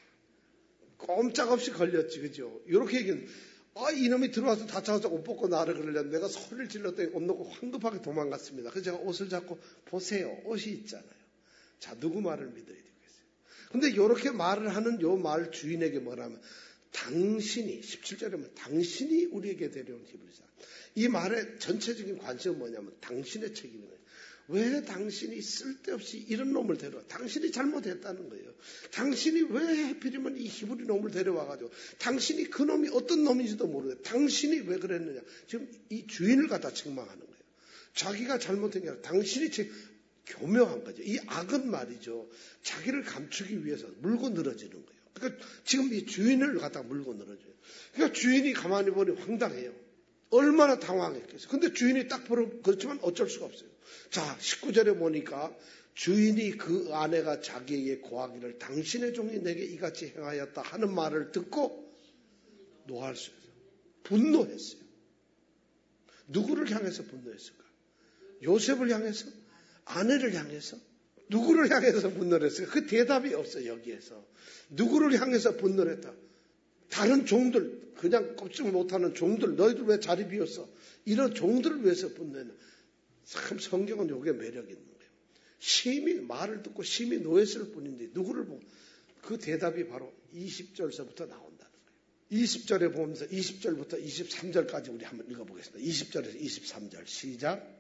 꼼짝없이 걸렸지 그죠? 이렇게 얘기는 아 이놈이 들어와서 다짜고짜 옷 벗고 나를 그러려는데 내가 소리를 질렀더니 옷 놓고 황급하게 도망갔습니다. 그래서 제가 옷을 잡고 보세요. 옷이 있잖아요. 자 누구 말을 믿어야 되겠어요? 근데 이렇게 말을 하는 요 말 주인에게 뭐라면 당신이 십칠 절에 보면 당신이 우리에게 데려온 히브리 사람. 이 말의 전체적인 관심은 뭐냐면 당신의 책임이에요. 왜 당신이 쓸데없이 이런 놈을 데려와? 당신이 잘못했다는 거예요. 당신이 왜 하필이면 이 히브리 놈을 데려와가지고 당신이 그 놈이 어떤 놈인지도 모르겠어요. 당신이 왜 그랬느냐. 지금 이 주인을 갖다 책망하는 거예요. 자기가 잘못한 게 아니라 당신이 지금 교묘한 거죠. 이 악은 말이죠. 자기를 감추기 위해서 물고 늘어지는 거예요. 그러니까 지금 이 주인을 갖다 물고 늘어져요. 그러니까 주인이 가만히 보니 황당해요. 얼마나 당황했겠어요. 근데 주인이 딱 보면 그렇지만 어쩔 수가 없어요. 자, 십구 절에 보니까 주인이 그 아내가 자기에게 고하기를 당신의 종이 내게 이같이 행하였다 하는 말을 듣고 노하였어요. 분노했어요. 누구를 향해서 분노했을까? 요셉을 향해서? 아내를 향해서? 누구를 향해서 분노를 했을까? 그 대답이 없어요, 여기에서. 누구를 향해서 분노를 했다? 다른 종들, 그냥 꼽지 못하는 종들, 너희들 왜 자리 비웠어? 이런 종들을 위해서 분노했나? 참 성경은 요게 매력 있는 거예요. 심히 말을 듣고 심히 노했을 뿐인데 누구를 보고 그 대답이 바로 이십 절서부터 나온다는 거예요. 이십 절에 보면서 이십 절부터 이십삼 절까지 우리 한번 읽어보겠습니다. 이십 절에서 이십삼 절 시작.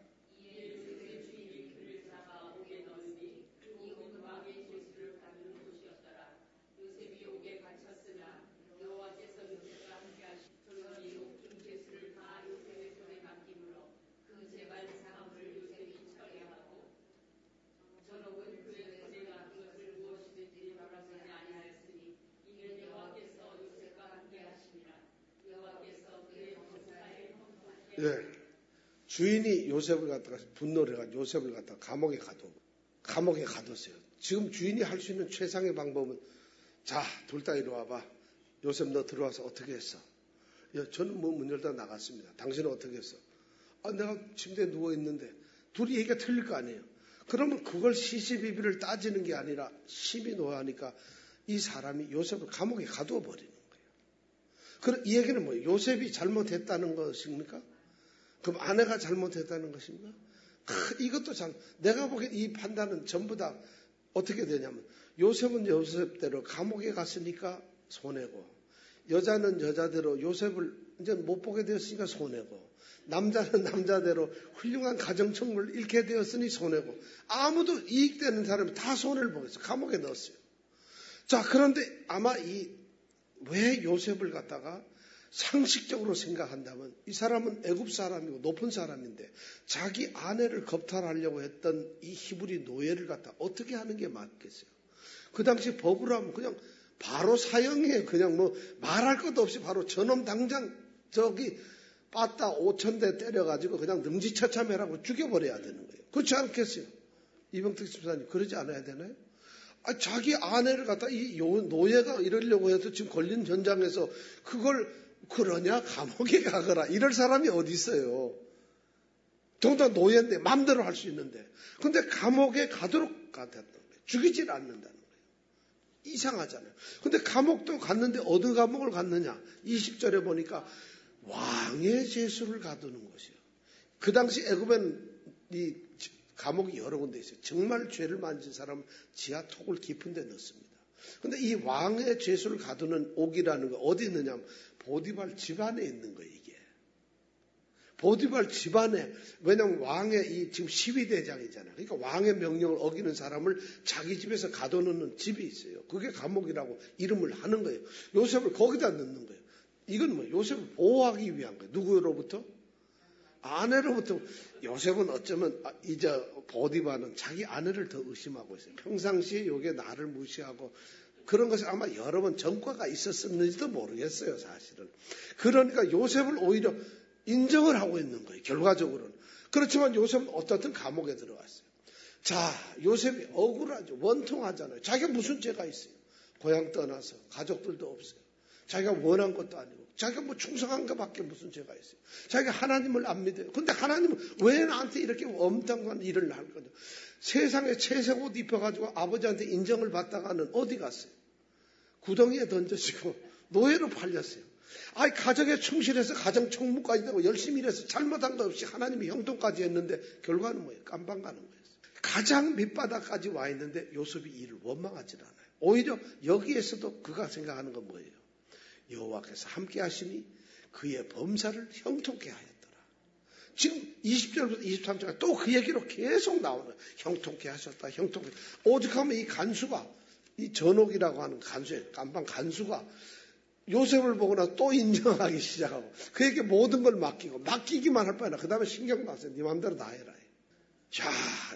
그 재반 예. 주인이 요셉을 갖다가 분노를 해가지고 요셉을 갖다가 감옥에 가둬. 감옥에 가뒀어요. 지금 주인이 할 수 있는 최상의 방법은 자, 둘 다 이리 와봐. 요셉 너 들어와서 어떻게 했어? 야, 저는 뭐 문 열다 나갔습니다. 당신은 어떻게 했어? 아, 내가 침대에 누워있는데 둘이 얘기가 틀릴 거 아니에요. 그러면 그걸 시시비비를 따지는 게 아니라 심히 노하니까 이 사람이 요셉을 감옥에 가두어 버리는 거예요. 그럼 이 얘기는 뭐예요? 요셉이 잘못했다는 것입니까? 그럼 아내가 잘못했다는 것입니까? 크, 이것도 잘, 내가 보기엔 이 판단은 전부 다 어떻게 되냐면 요셉은 요셉대로 감옥에 갔으니까 손해고, 여자는 여자대로 요셉을 이제 못 보게 되었으니까 손해고, 남자는 남자대로 훌륭한 가정청물을 잃게 되었으니 손해고, 아무도 이익되는 사람이 다 손해를 보겠어요. 감옥에 넣었어요. 자, 그런데 아마 이 왜 요셉을 갖다가 상식적으로 생각한다면 이 사람은 애굽 사람이고 높은 사람인데 자기 아내를 겁탈하려고 했던 이 히브리 노예를 갖다 어떻게 하는 게 맞겠어요? 그 당시 법으로 하면 그냥 바로 사형해. 그냥 뭐 말할 것도 없이 바로 저놈 당장 저기 빠따 오천 대 때려가지고 그냥 능지처참해라고 죽여버려야 되는 거예요. 그렇지 않겠어요? 이병택 집사님 그러지 않아야 되나요? 아, 자기 아내를 갖다 이 노예가 이러려고 해서 지금 걸린 현장에서 그걸 그러냐 감옥에 가거라 이럴 사람이 어디 있어요? 더군다나 노예인데 마음대로 할 수 있는데 근데 감옥에 가도록 갔다는 거예요. 죽이질 않는다는 거예요. 이상하잖아요. 근데 감옥도 갔는데 어느 감옥을 갔느냐? 이십 절에 보니까 왕의 제수를 가두는 것이에요. 그 당시 애굽엔 이 감옥이 여러 군데 있어요. 정말 죄를 만진 사람은 지하 톡을 깊은 데 넣습니다. 근데 이 왕의 제수를 가두는 옥이라는 거 어디 있느냐 하면 보디발 집안에 있는 거예요, 이게. 보디발 집안에, 왜냐면 왕의 이 지금 시위대장이잖아요. 그러니까 왕의 명령을 어기는 사람을 자기 집에서 가둬놓는 집이 있어요. 그게 감옥이라고 이름을 하는 거예요. 요셉을 거기다 넣는 거예요. 이건 뭐 요셉을 보호하기 위한 거예요. 누구로부터? 아내로부터. 요셉은 어쩌면 이제 보디발은 자기 아내를 더 의심하고 있어요. 평상시에 요게 나를 무시하고 그런 것이 아마 여러 번 전과가 있었는지도 모르겠어요, 사실은. 그러니까 요셉을 오히려 인정을 하고 있는 거예요, 결과적으로는. 그렇지만 요셉은 어떻든 감옥에 들어갔어요. 자, 요셉이 억울하죠. 원통하잖아요. 자기가 무슨 죄가 있어요. 고향 떠나서 가족들도 없어요. 자기가 원한 것도 아니고 자기가 뭐 충성한 것밖에 무슨 죄가 있어요. 자기가 하나님을 안 믿어요. 근데 하나님은 왜 나한테 이렇게 엄청난 일을 할 거냐. 세상에 채색 옷 입혀가지고 아버지한테 인정을 받다가는 어디 갔어요? 구덩이에 던져지고 노예로 팔렸어요. 아이, 가정에 충실해서 가정 총무까지 되고 열심히 일해서 잘못한 거 없이 하나님이 형통까지 했는데 결과는 뭐예요? 깜방 가는 거예요. 가장 밑바닥까지 와 있는데 요셉이 이를 원망하지 않아요. 오히려 여기에서도 그가 생각하는 건 뭐예요? 여호와께서 함께 하시니 그의 범사를 형통케 하였더라. 지금 이십 절부터 이십삼 절까지 또 그 얘기로 계속 나오는 거예요. 형통케 하셨다. 형통케. 오죽하면 이 간수가 이 전옥이라고 하는 간수의 깜방 간수가 요셉을 보거나 또 인정하기 시작하고 그에게 모든 걸 맡기고 맡기기만 할 바에나 그 다음에 신경도 안 써요. 네 마음대로 다 해라. 자,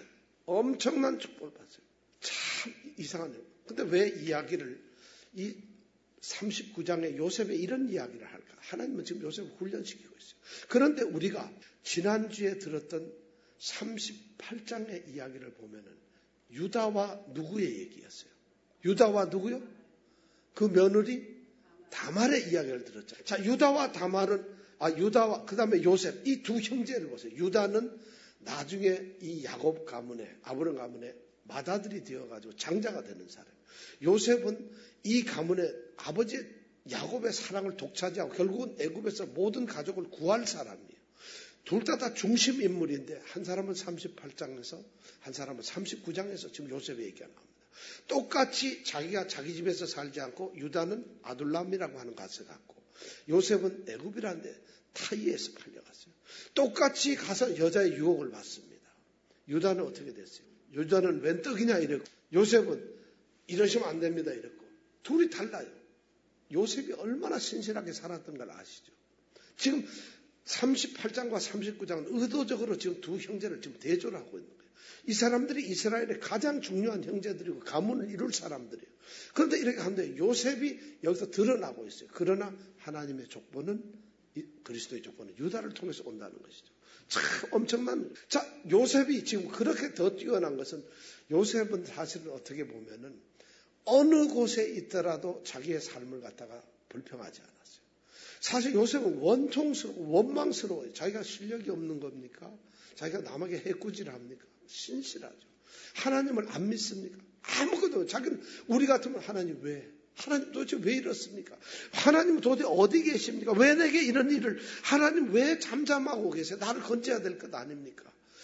엄청난 축복을 받았어요. 참 이상하네요. 근데 왜 이야기를 이 삼십구 장에 요셉의 이런 이야기를 할까? 하나님은 지금 요셉을 훈련시키고 있어요. 그런데 우리가 지난주에 들었던 삼십팔 장의 이야기를 보면은 유다와 누구의 얘기였어요? 유다와 누구요? 그 며느리 다말의 이야기를 들었죠. 자, 유다와 다말은, 아, 유다와, 그 다음에 요셉, 이 두 형제를 보세요. 유다는 나중에 이 야곱 가문에, 아브람 가문에 맏아들이 되어가지고 장자가 되는 사람. 요셉은 이 가문의 아버지 야곱의 사랑을 독차지하고 결국은 애굽에서 모든 가족을 구할 사람이에요. 둘 다 다 중심 인물인데 한 사람은 삼십팔 장에서 한 사람은 삼십구 장에서 지금 요셉의 얘기가 나옵니다. 똑같이 자기가 자기 집에서 살지 않고 유다는 아둘람이라고 하는 곳에 갔고 요셉은 애굽이라는데 타이에서 팔려갔어요. 똑같이 가서 여자의 유혹을 받습니다. 유다는 어떻게 됐어요? 유다는 웬 떡이냐 이랬고 요셉은 이러시면 안 됩니다 이랬고 둘이 달라요. 요셉이 얼마나 신실하게 살았던 걸 아시죠? 지금 삼십팔 장과 삼십구 장은 의도적으로 지금 두 형제를 지금 대조를 하고 있는 거예요. 이 사람들이 이스라엘의 가장 중요한 형제들이고 가문을 이룰 사람들이에요. 그런데 이렇게 하는데 요셉이 여기서 드러나고 있어요. 그러나 하나님의 족보는 그리스도의 조건은 유다를 통해서 온다는 것이죠. 참 엄청난. 자, 요셉이 지금 그렇게 더 뛰어난 것은 요셉은 사실은 어떻게 보면은 어느 곳에 있더라도 자기의 삶을 갖다가 불평하지 않았어요. 사실 요셉은 원통스러워, 원망스러워요. 자기가 실력이 없는 겁니까? 자기가 남에게 해꾸지를 합니까? 신실하죠. 하나님을 안 믿습니까? 아무것도. 자기는 우리 같으면 하나님 왜? 하나님 도대체 왜 이렇습니까? 하나님 도대체 어디 계십니까? 왜 내게 이런 일을, 하나님 왜 잠잠하고 계세요? 나를 건져야 될 것 아닙니까?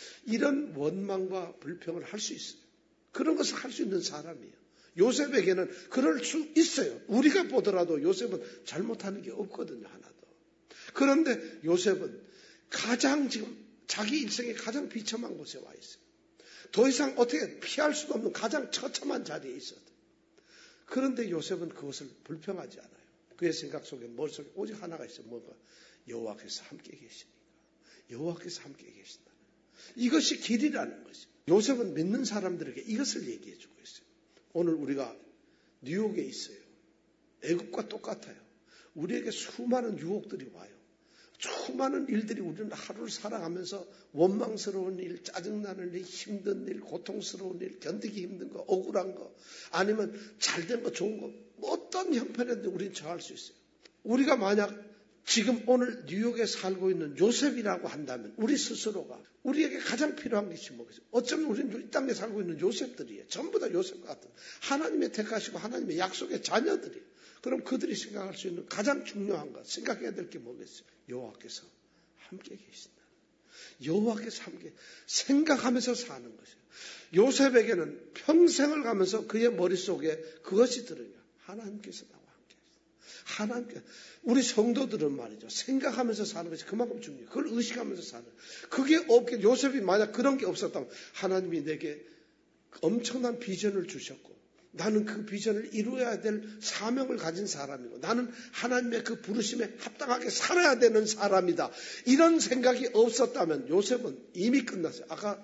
이런 원망과 불평을 할 수 있어요. 그런 것을 할 수 있는 사람이에요. 요셉에게는 그럴 수 있어요. 우리가 보더라도 요셉은 잘못하는 게 없거든요. 하나도. 그런데 요셉은 가장 지금 자기 일생에 가장 비참한 곳에 와 있어요. 더 이상 어떻게 피할 수도 없는 가장 처참한 자리에 있었어요. 그런데 요셉은 그것을 불평하지 않아요. 그의 생각 속에 머릿속에 오직 하나가 있어요. 뭔가 여호와께서 함께 계시니까. 여호와께서 함께 계신다. 이것이 길이라는 것이죠. 요셉은 믿는 사람들에게 이것을 얘기해 주고 있어요. 오늘 우리가 뉴욕에 있어요. 애국과 똑같아요. 우리에게 수많은 유혹들이 와요. 수많은 일들이 우리는 하루를 살아가면서 원망스러운 일, 짜증나는 일, 힘든 일, 고통스러운 일, 견디기 힘든 거, 억울한 거, 아니면 잘된 거, 좋은 거, 어떤 형편에도 우리는 처할 수 있어요. 우리가 만약 지금 오늘 뉴욕에 살고 있는 요셉이라고 한다면 우리 스스로가 우리에게 가장 필요한 것이 뭐겠어요? 어쩌면 우리는 이 땅에 살고 있는 요셉들이에요. 전부 다 요셉 같은 하나님의 택하시고 하나님의 약속의 자녀들이에요. 그럼 그들이 생각할 수 있는 가장 중요한 것, 생각해야 될 게 뭐겠어요? 여호와께서 함께 계신다. 여호와께서 함께 생각하면서 사는 것이에요. 요셉에게는 평생을 가면서 그의 머릿속에 그것이 들어요. 하나님께서 나와 함께 하신다. 하나님께. 우리 성도들은 말이죠. 생각하면서 사는 것이 그만큼 중요해요. 그걸 의식하면서 사는 거예요. 그게 없게 요셉이 만약 그런 게 없었다면 하나님이 내게 엄청난 비전을 주셨고 나는 그 비전을 이루어야 될 사명을 가진 사람이고 나는 하나님의 그 부르심에 합당하게 살아야 되는 사람이다. 이런 생각이 없었다면 요셉은 이미 끝났어요. 아까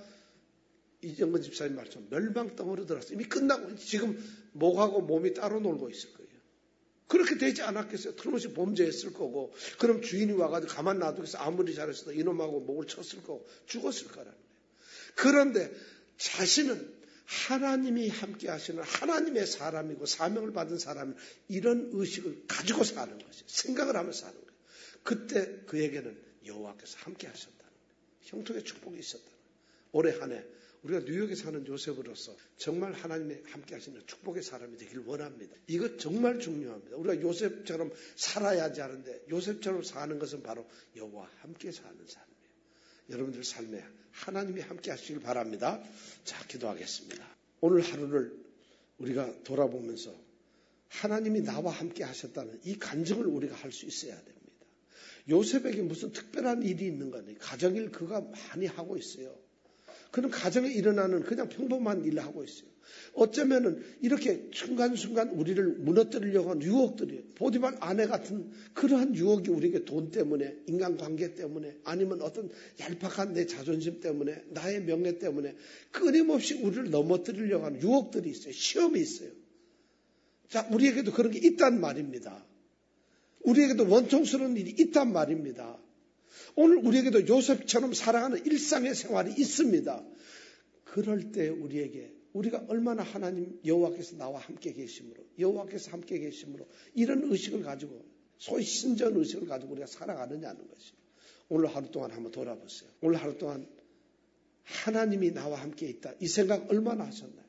이정근 집사님 말처럼 멸망덩어리 들었어요. 이미 끝나고 지금 목하고 몸이 따로 놀고 있을 거예요. 그렇게 되지 않았겠어요? 틀림없이 범죄했을 거고 그럼 주인이 와가지고 가만 놔두고서 아무리 잘했어도 이놈하고 목을 쳤을 거고 죽었을 거라는 거예요. 그런데 자신은 하나님이 함께 하시는 하나님의 사람이고 사명을 받은 사람은 이런 의식을 가지고 사는 것이에요. 생각을 하면서 사는 거예요. 그때 그에게는 여호와께서 함께 하셨다는 거예요. 형통의 축복이 있었다는 거예요. 올해 한 해 우리가 뉴욕에 사는 요셉으로서 정말 하나님의 함께 하시는 축복의 사람이 되길 원합니다. 이거 정말 중요합니다. 우리가 요셉처럼 살아야지 하는데 요셉처럼 사는 것은 바로 여호와 함께 사는 삶이에요. 여러분들 삶에 하나님이 함께 하시길 바랍니다. 자, 기도하겠습니다. 오늘 하루를 우리가 돌아보면서 하나님이 나와 함께 하셨다는 이 간증을 우리가 할 수 있어야 됩니다. 요셉에게 무슨 특별한 일이 있는 거 아니에요. 가정일 그가 많이 하고 있어요. 그는 가정에 일어나는 그냥 평범한 일을 하고 있어요. 어쩌면은 이렇게 순간순간 우리를 무너뜨리려고 하는 유혹들이 보디발 아내 같은 그러한 유혹이 우리에게 돈 때문에 인간관계 때문에 아니면 어떤 얄팍한 내 자존심 때문에 나의 명예 때문에 끊임없이 우리를 넘어뜨리려고 하는 유혹들이 있어요. 시험이 있어요. 자, 우리에게도 그런 게 있단 말입니다. 우리에게도 원통스러운 일이 있단 말입니다. 오늘 우리에게도 요셉처럼 살아가는 일상의 생활이 있습니다. 그럴 때 우리에게 우리가 얼마나 하나님 여호와께서 나와 함께 계심으로 여호와께서 함께 계심으로 이런 의식을 가지고 소위 신전 의식을 가지고 우리가 살아가느냐는 것이 오늘 하루 동안 한번 돌아보세요. 오늘 하루 동안 하나님이 나와 함께 있다. 이 생각 얼마나 하셨나요?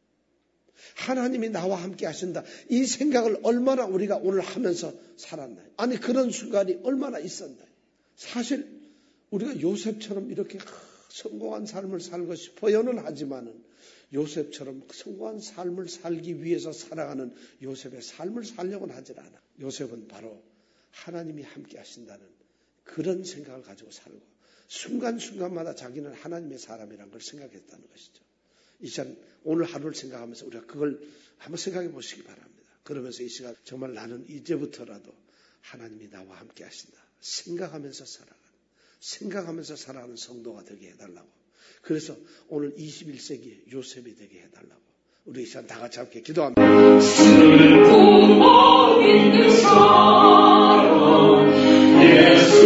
하나님이 나와 함께 하신다. 이 생각을 얼마나 우리가 오늘 하면서 살았나요? 아니 그런 순간이 얼마나 있었나요? 사실 우리가 요셉처럼 이렇게 성공한 삶을 살고 싶어요는 하지만은 요셉처럼 성공한 삶을 살기 위해서 살아가는 요셉의 삶을 살려고는 하질 않아. 요셉은 바로 하나님이 함께 하신다는 그런 생각을 가지고 살고 순간순간마다 자기는 하나님의 사람이라는 걸 생각했다는 것이죠. 이 시간 오늘 하루를 생각하면서 우리가 그걸 한번 생각해 보시기 바랍니다. 그러면서 이 시간 정말 나는 이제부터라도 하나님이 나와 함께 하신다. 생각하면서 살아가는, 생각하면서 살아가는 성도가 되게 해달라고. 그래서 오늘 이십일 세기 요셉이 되게 해달라고. 우리 이 시간 다 같이 함께 기도합니다. 슬픔 없는 사랑 예수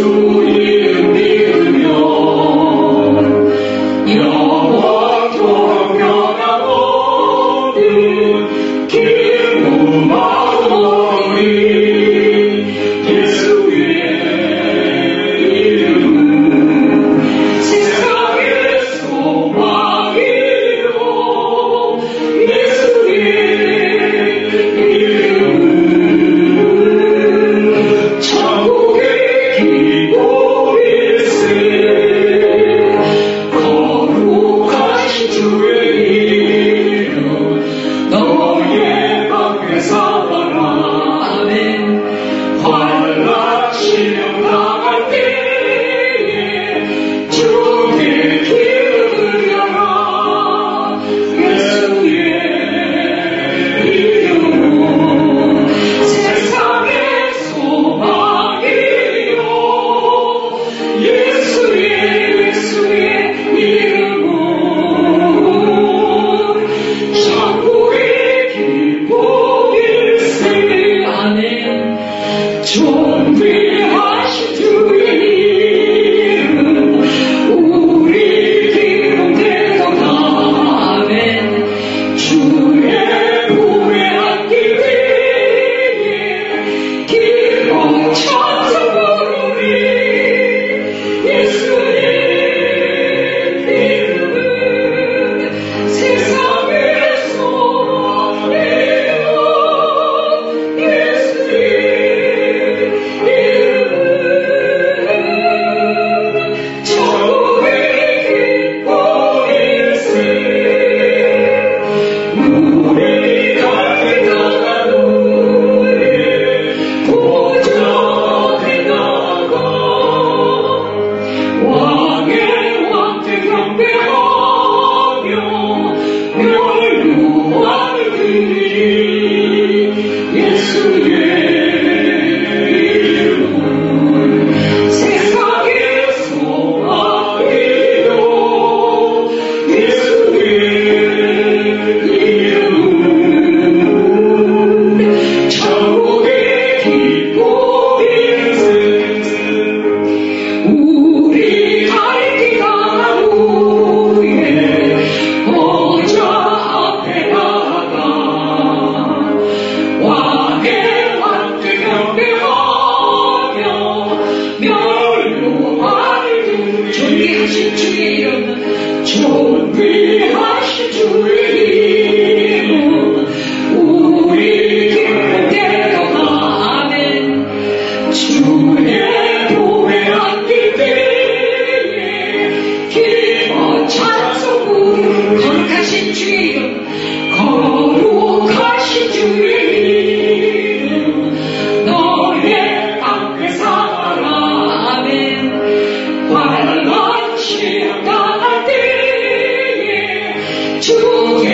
주의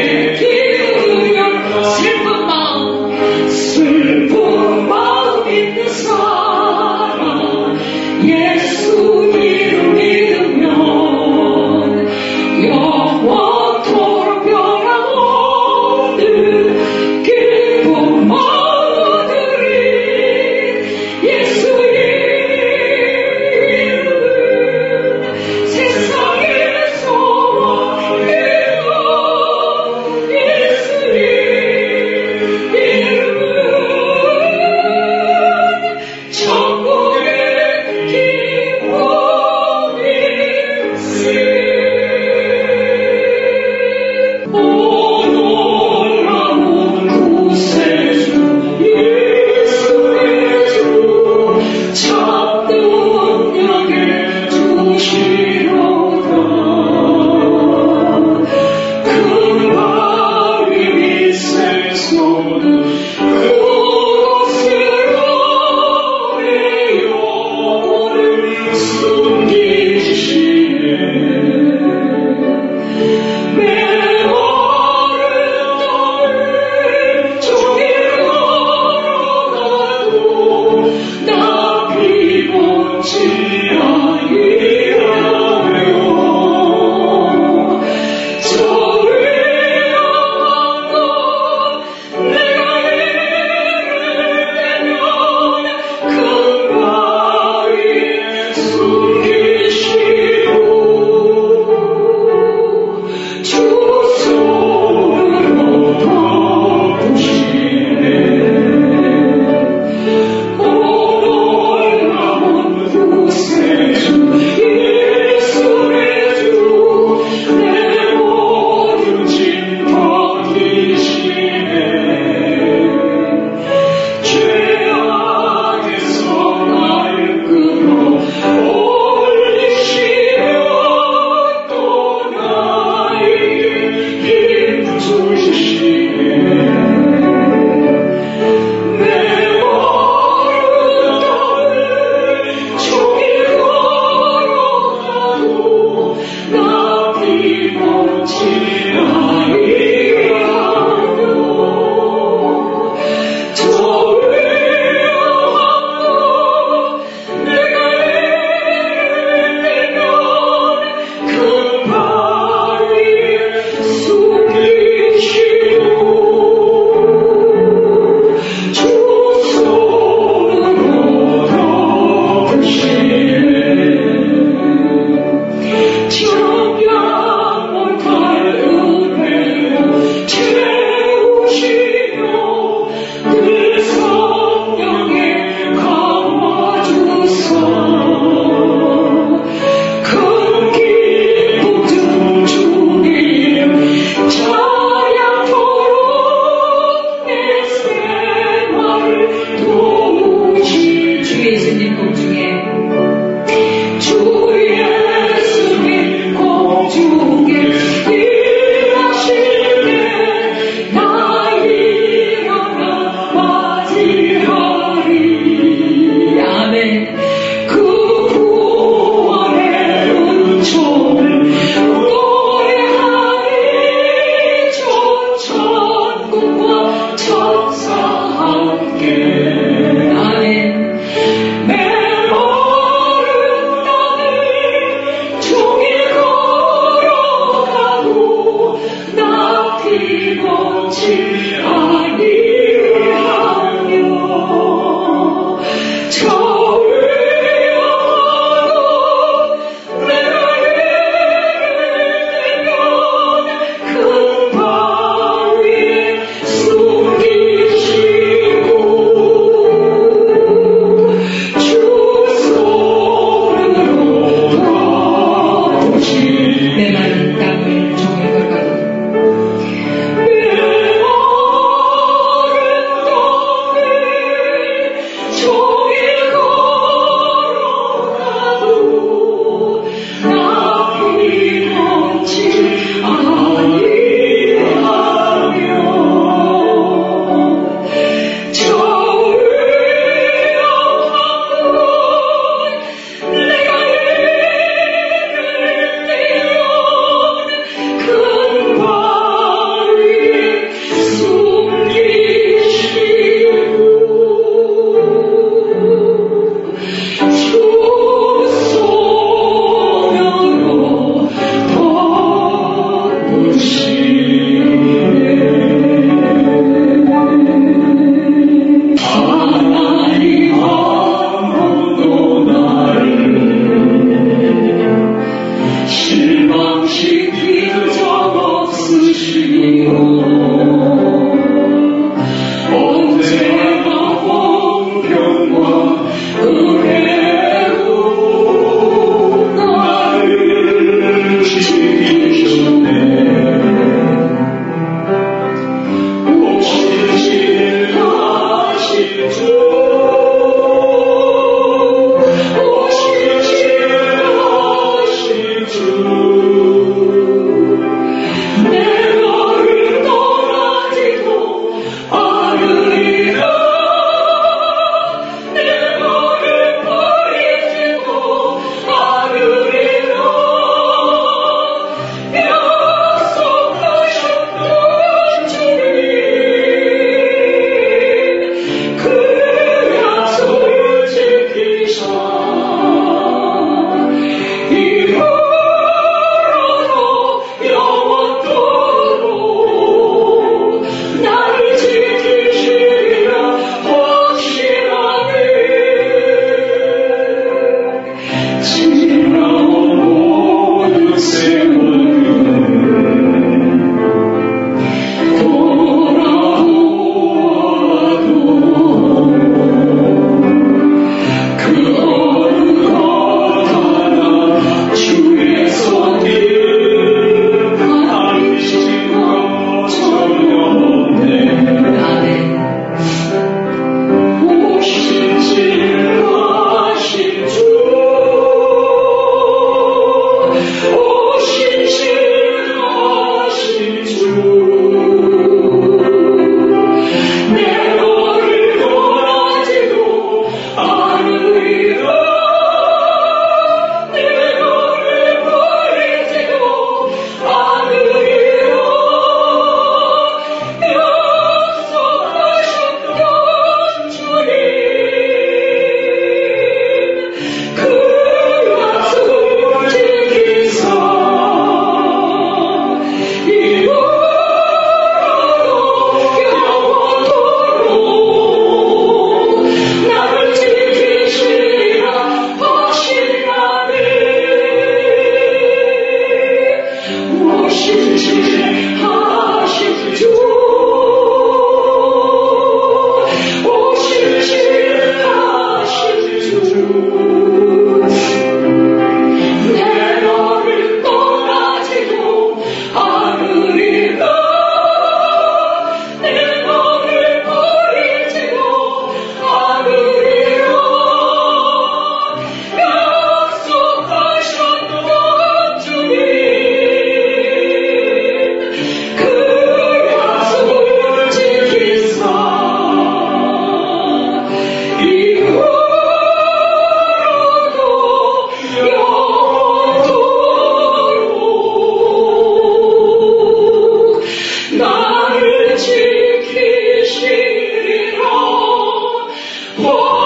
지키시리라.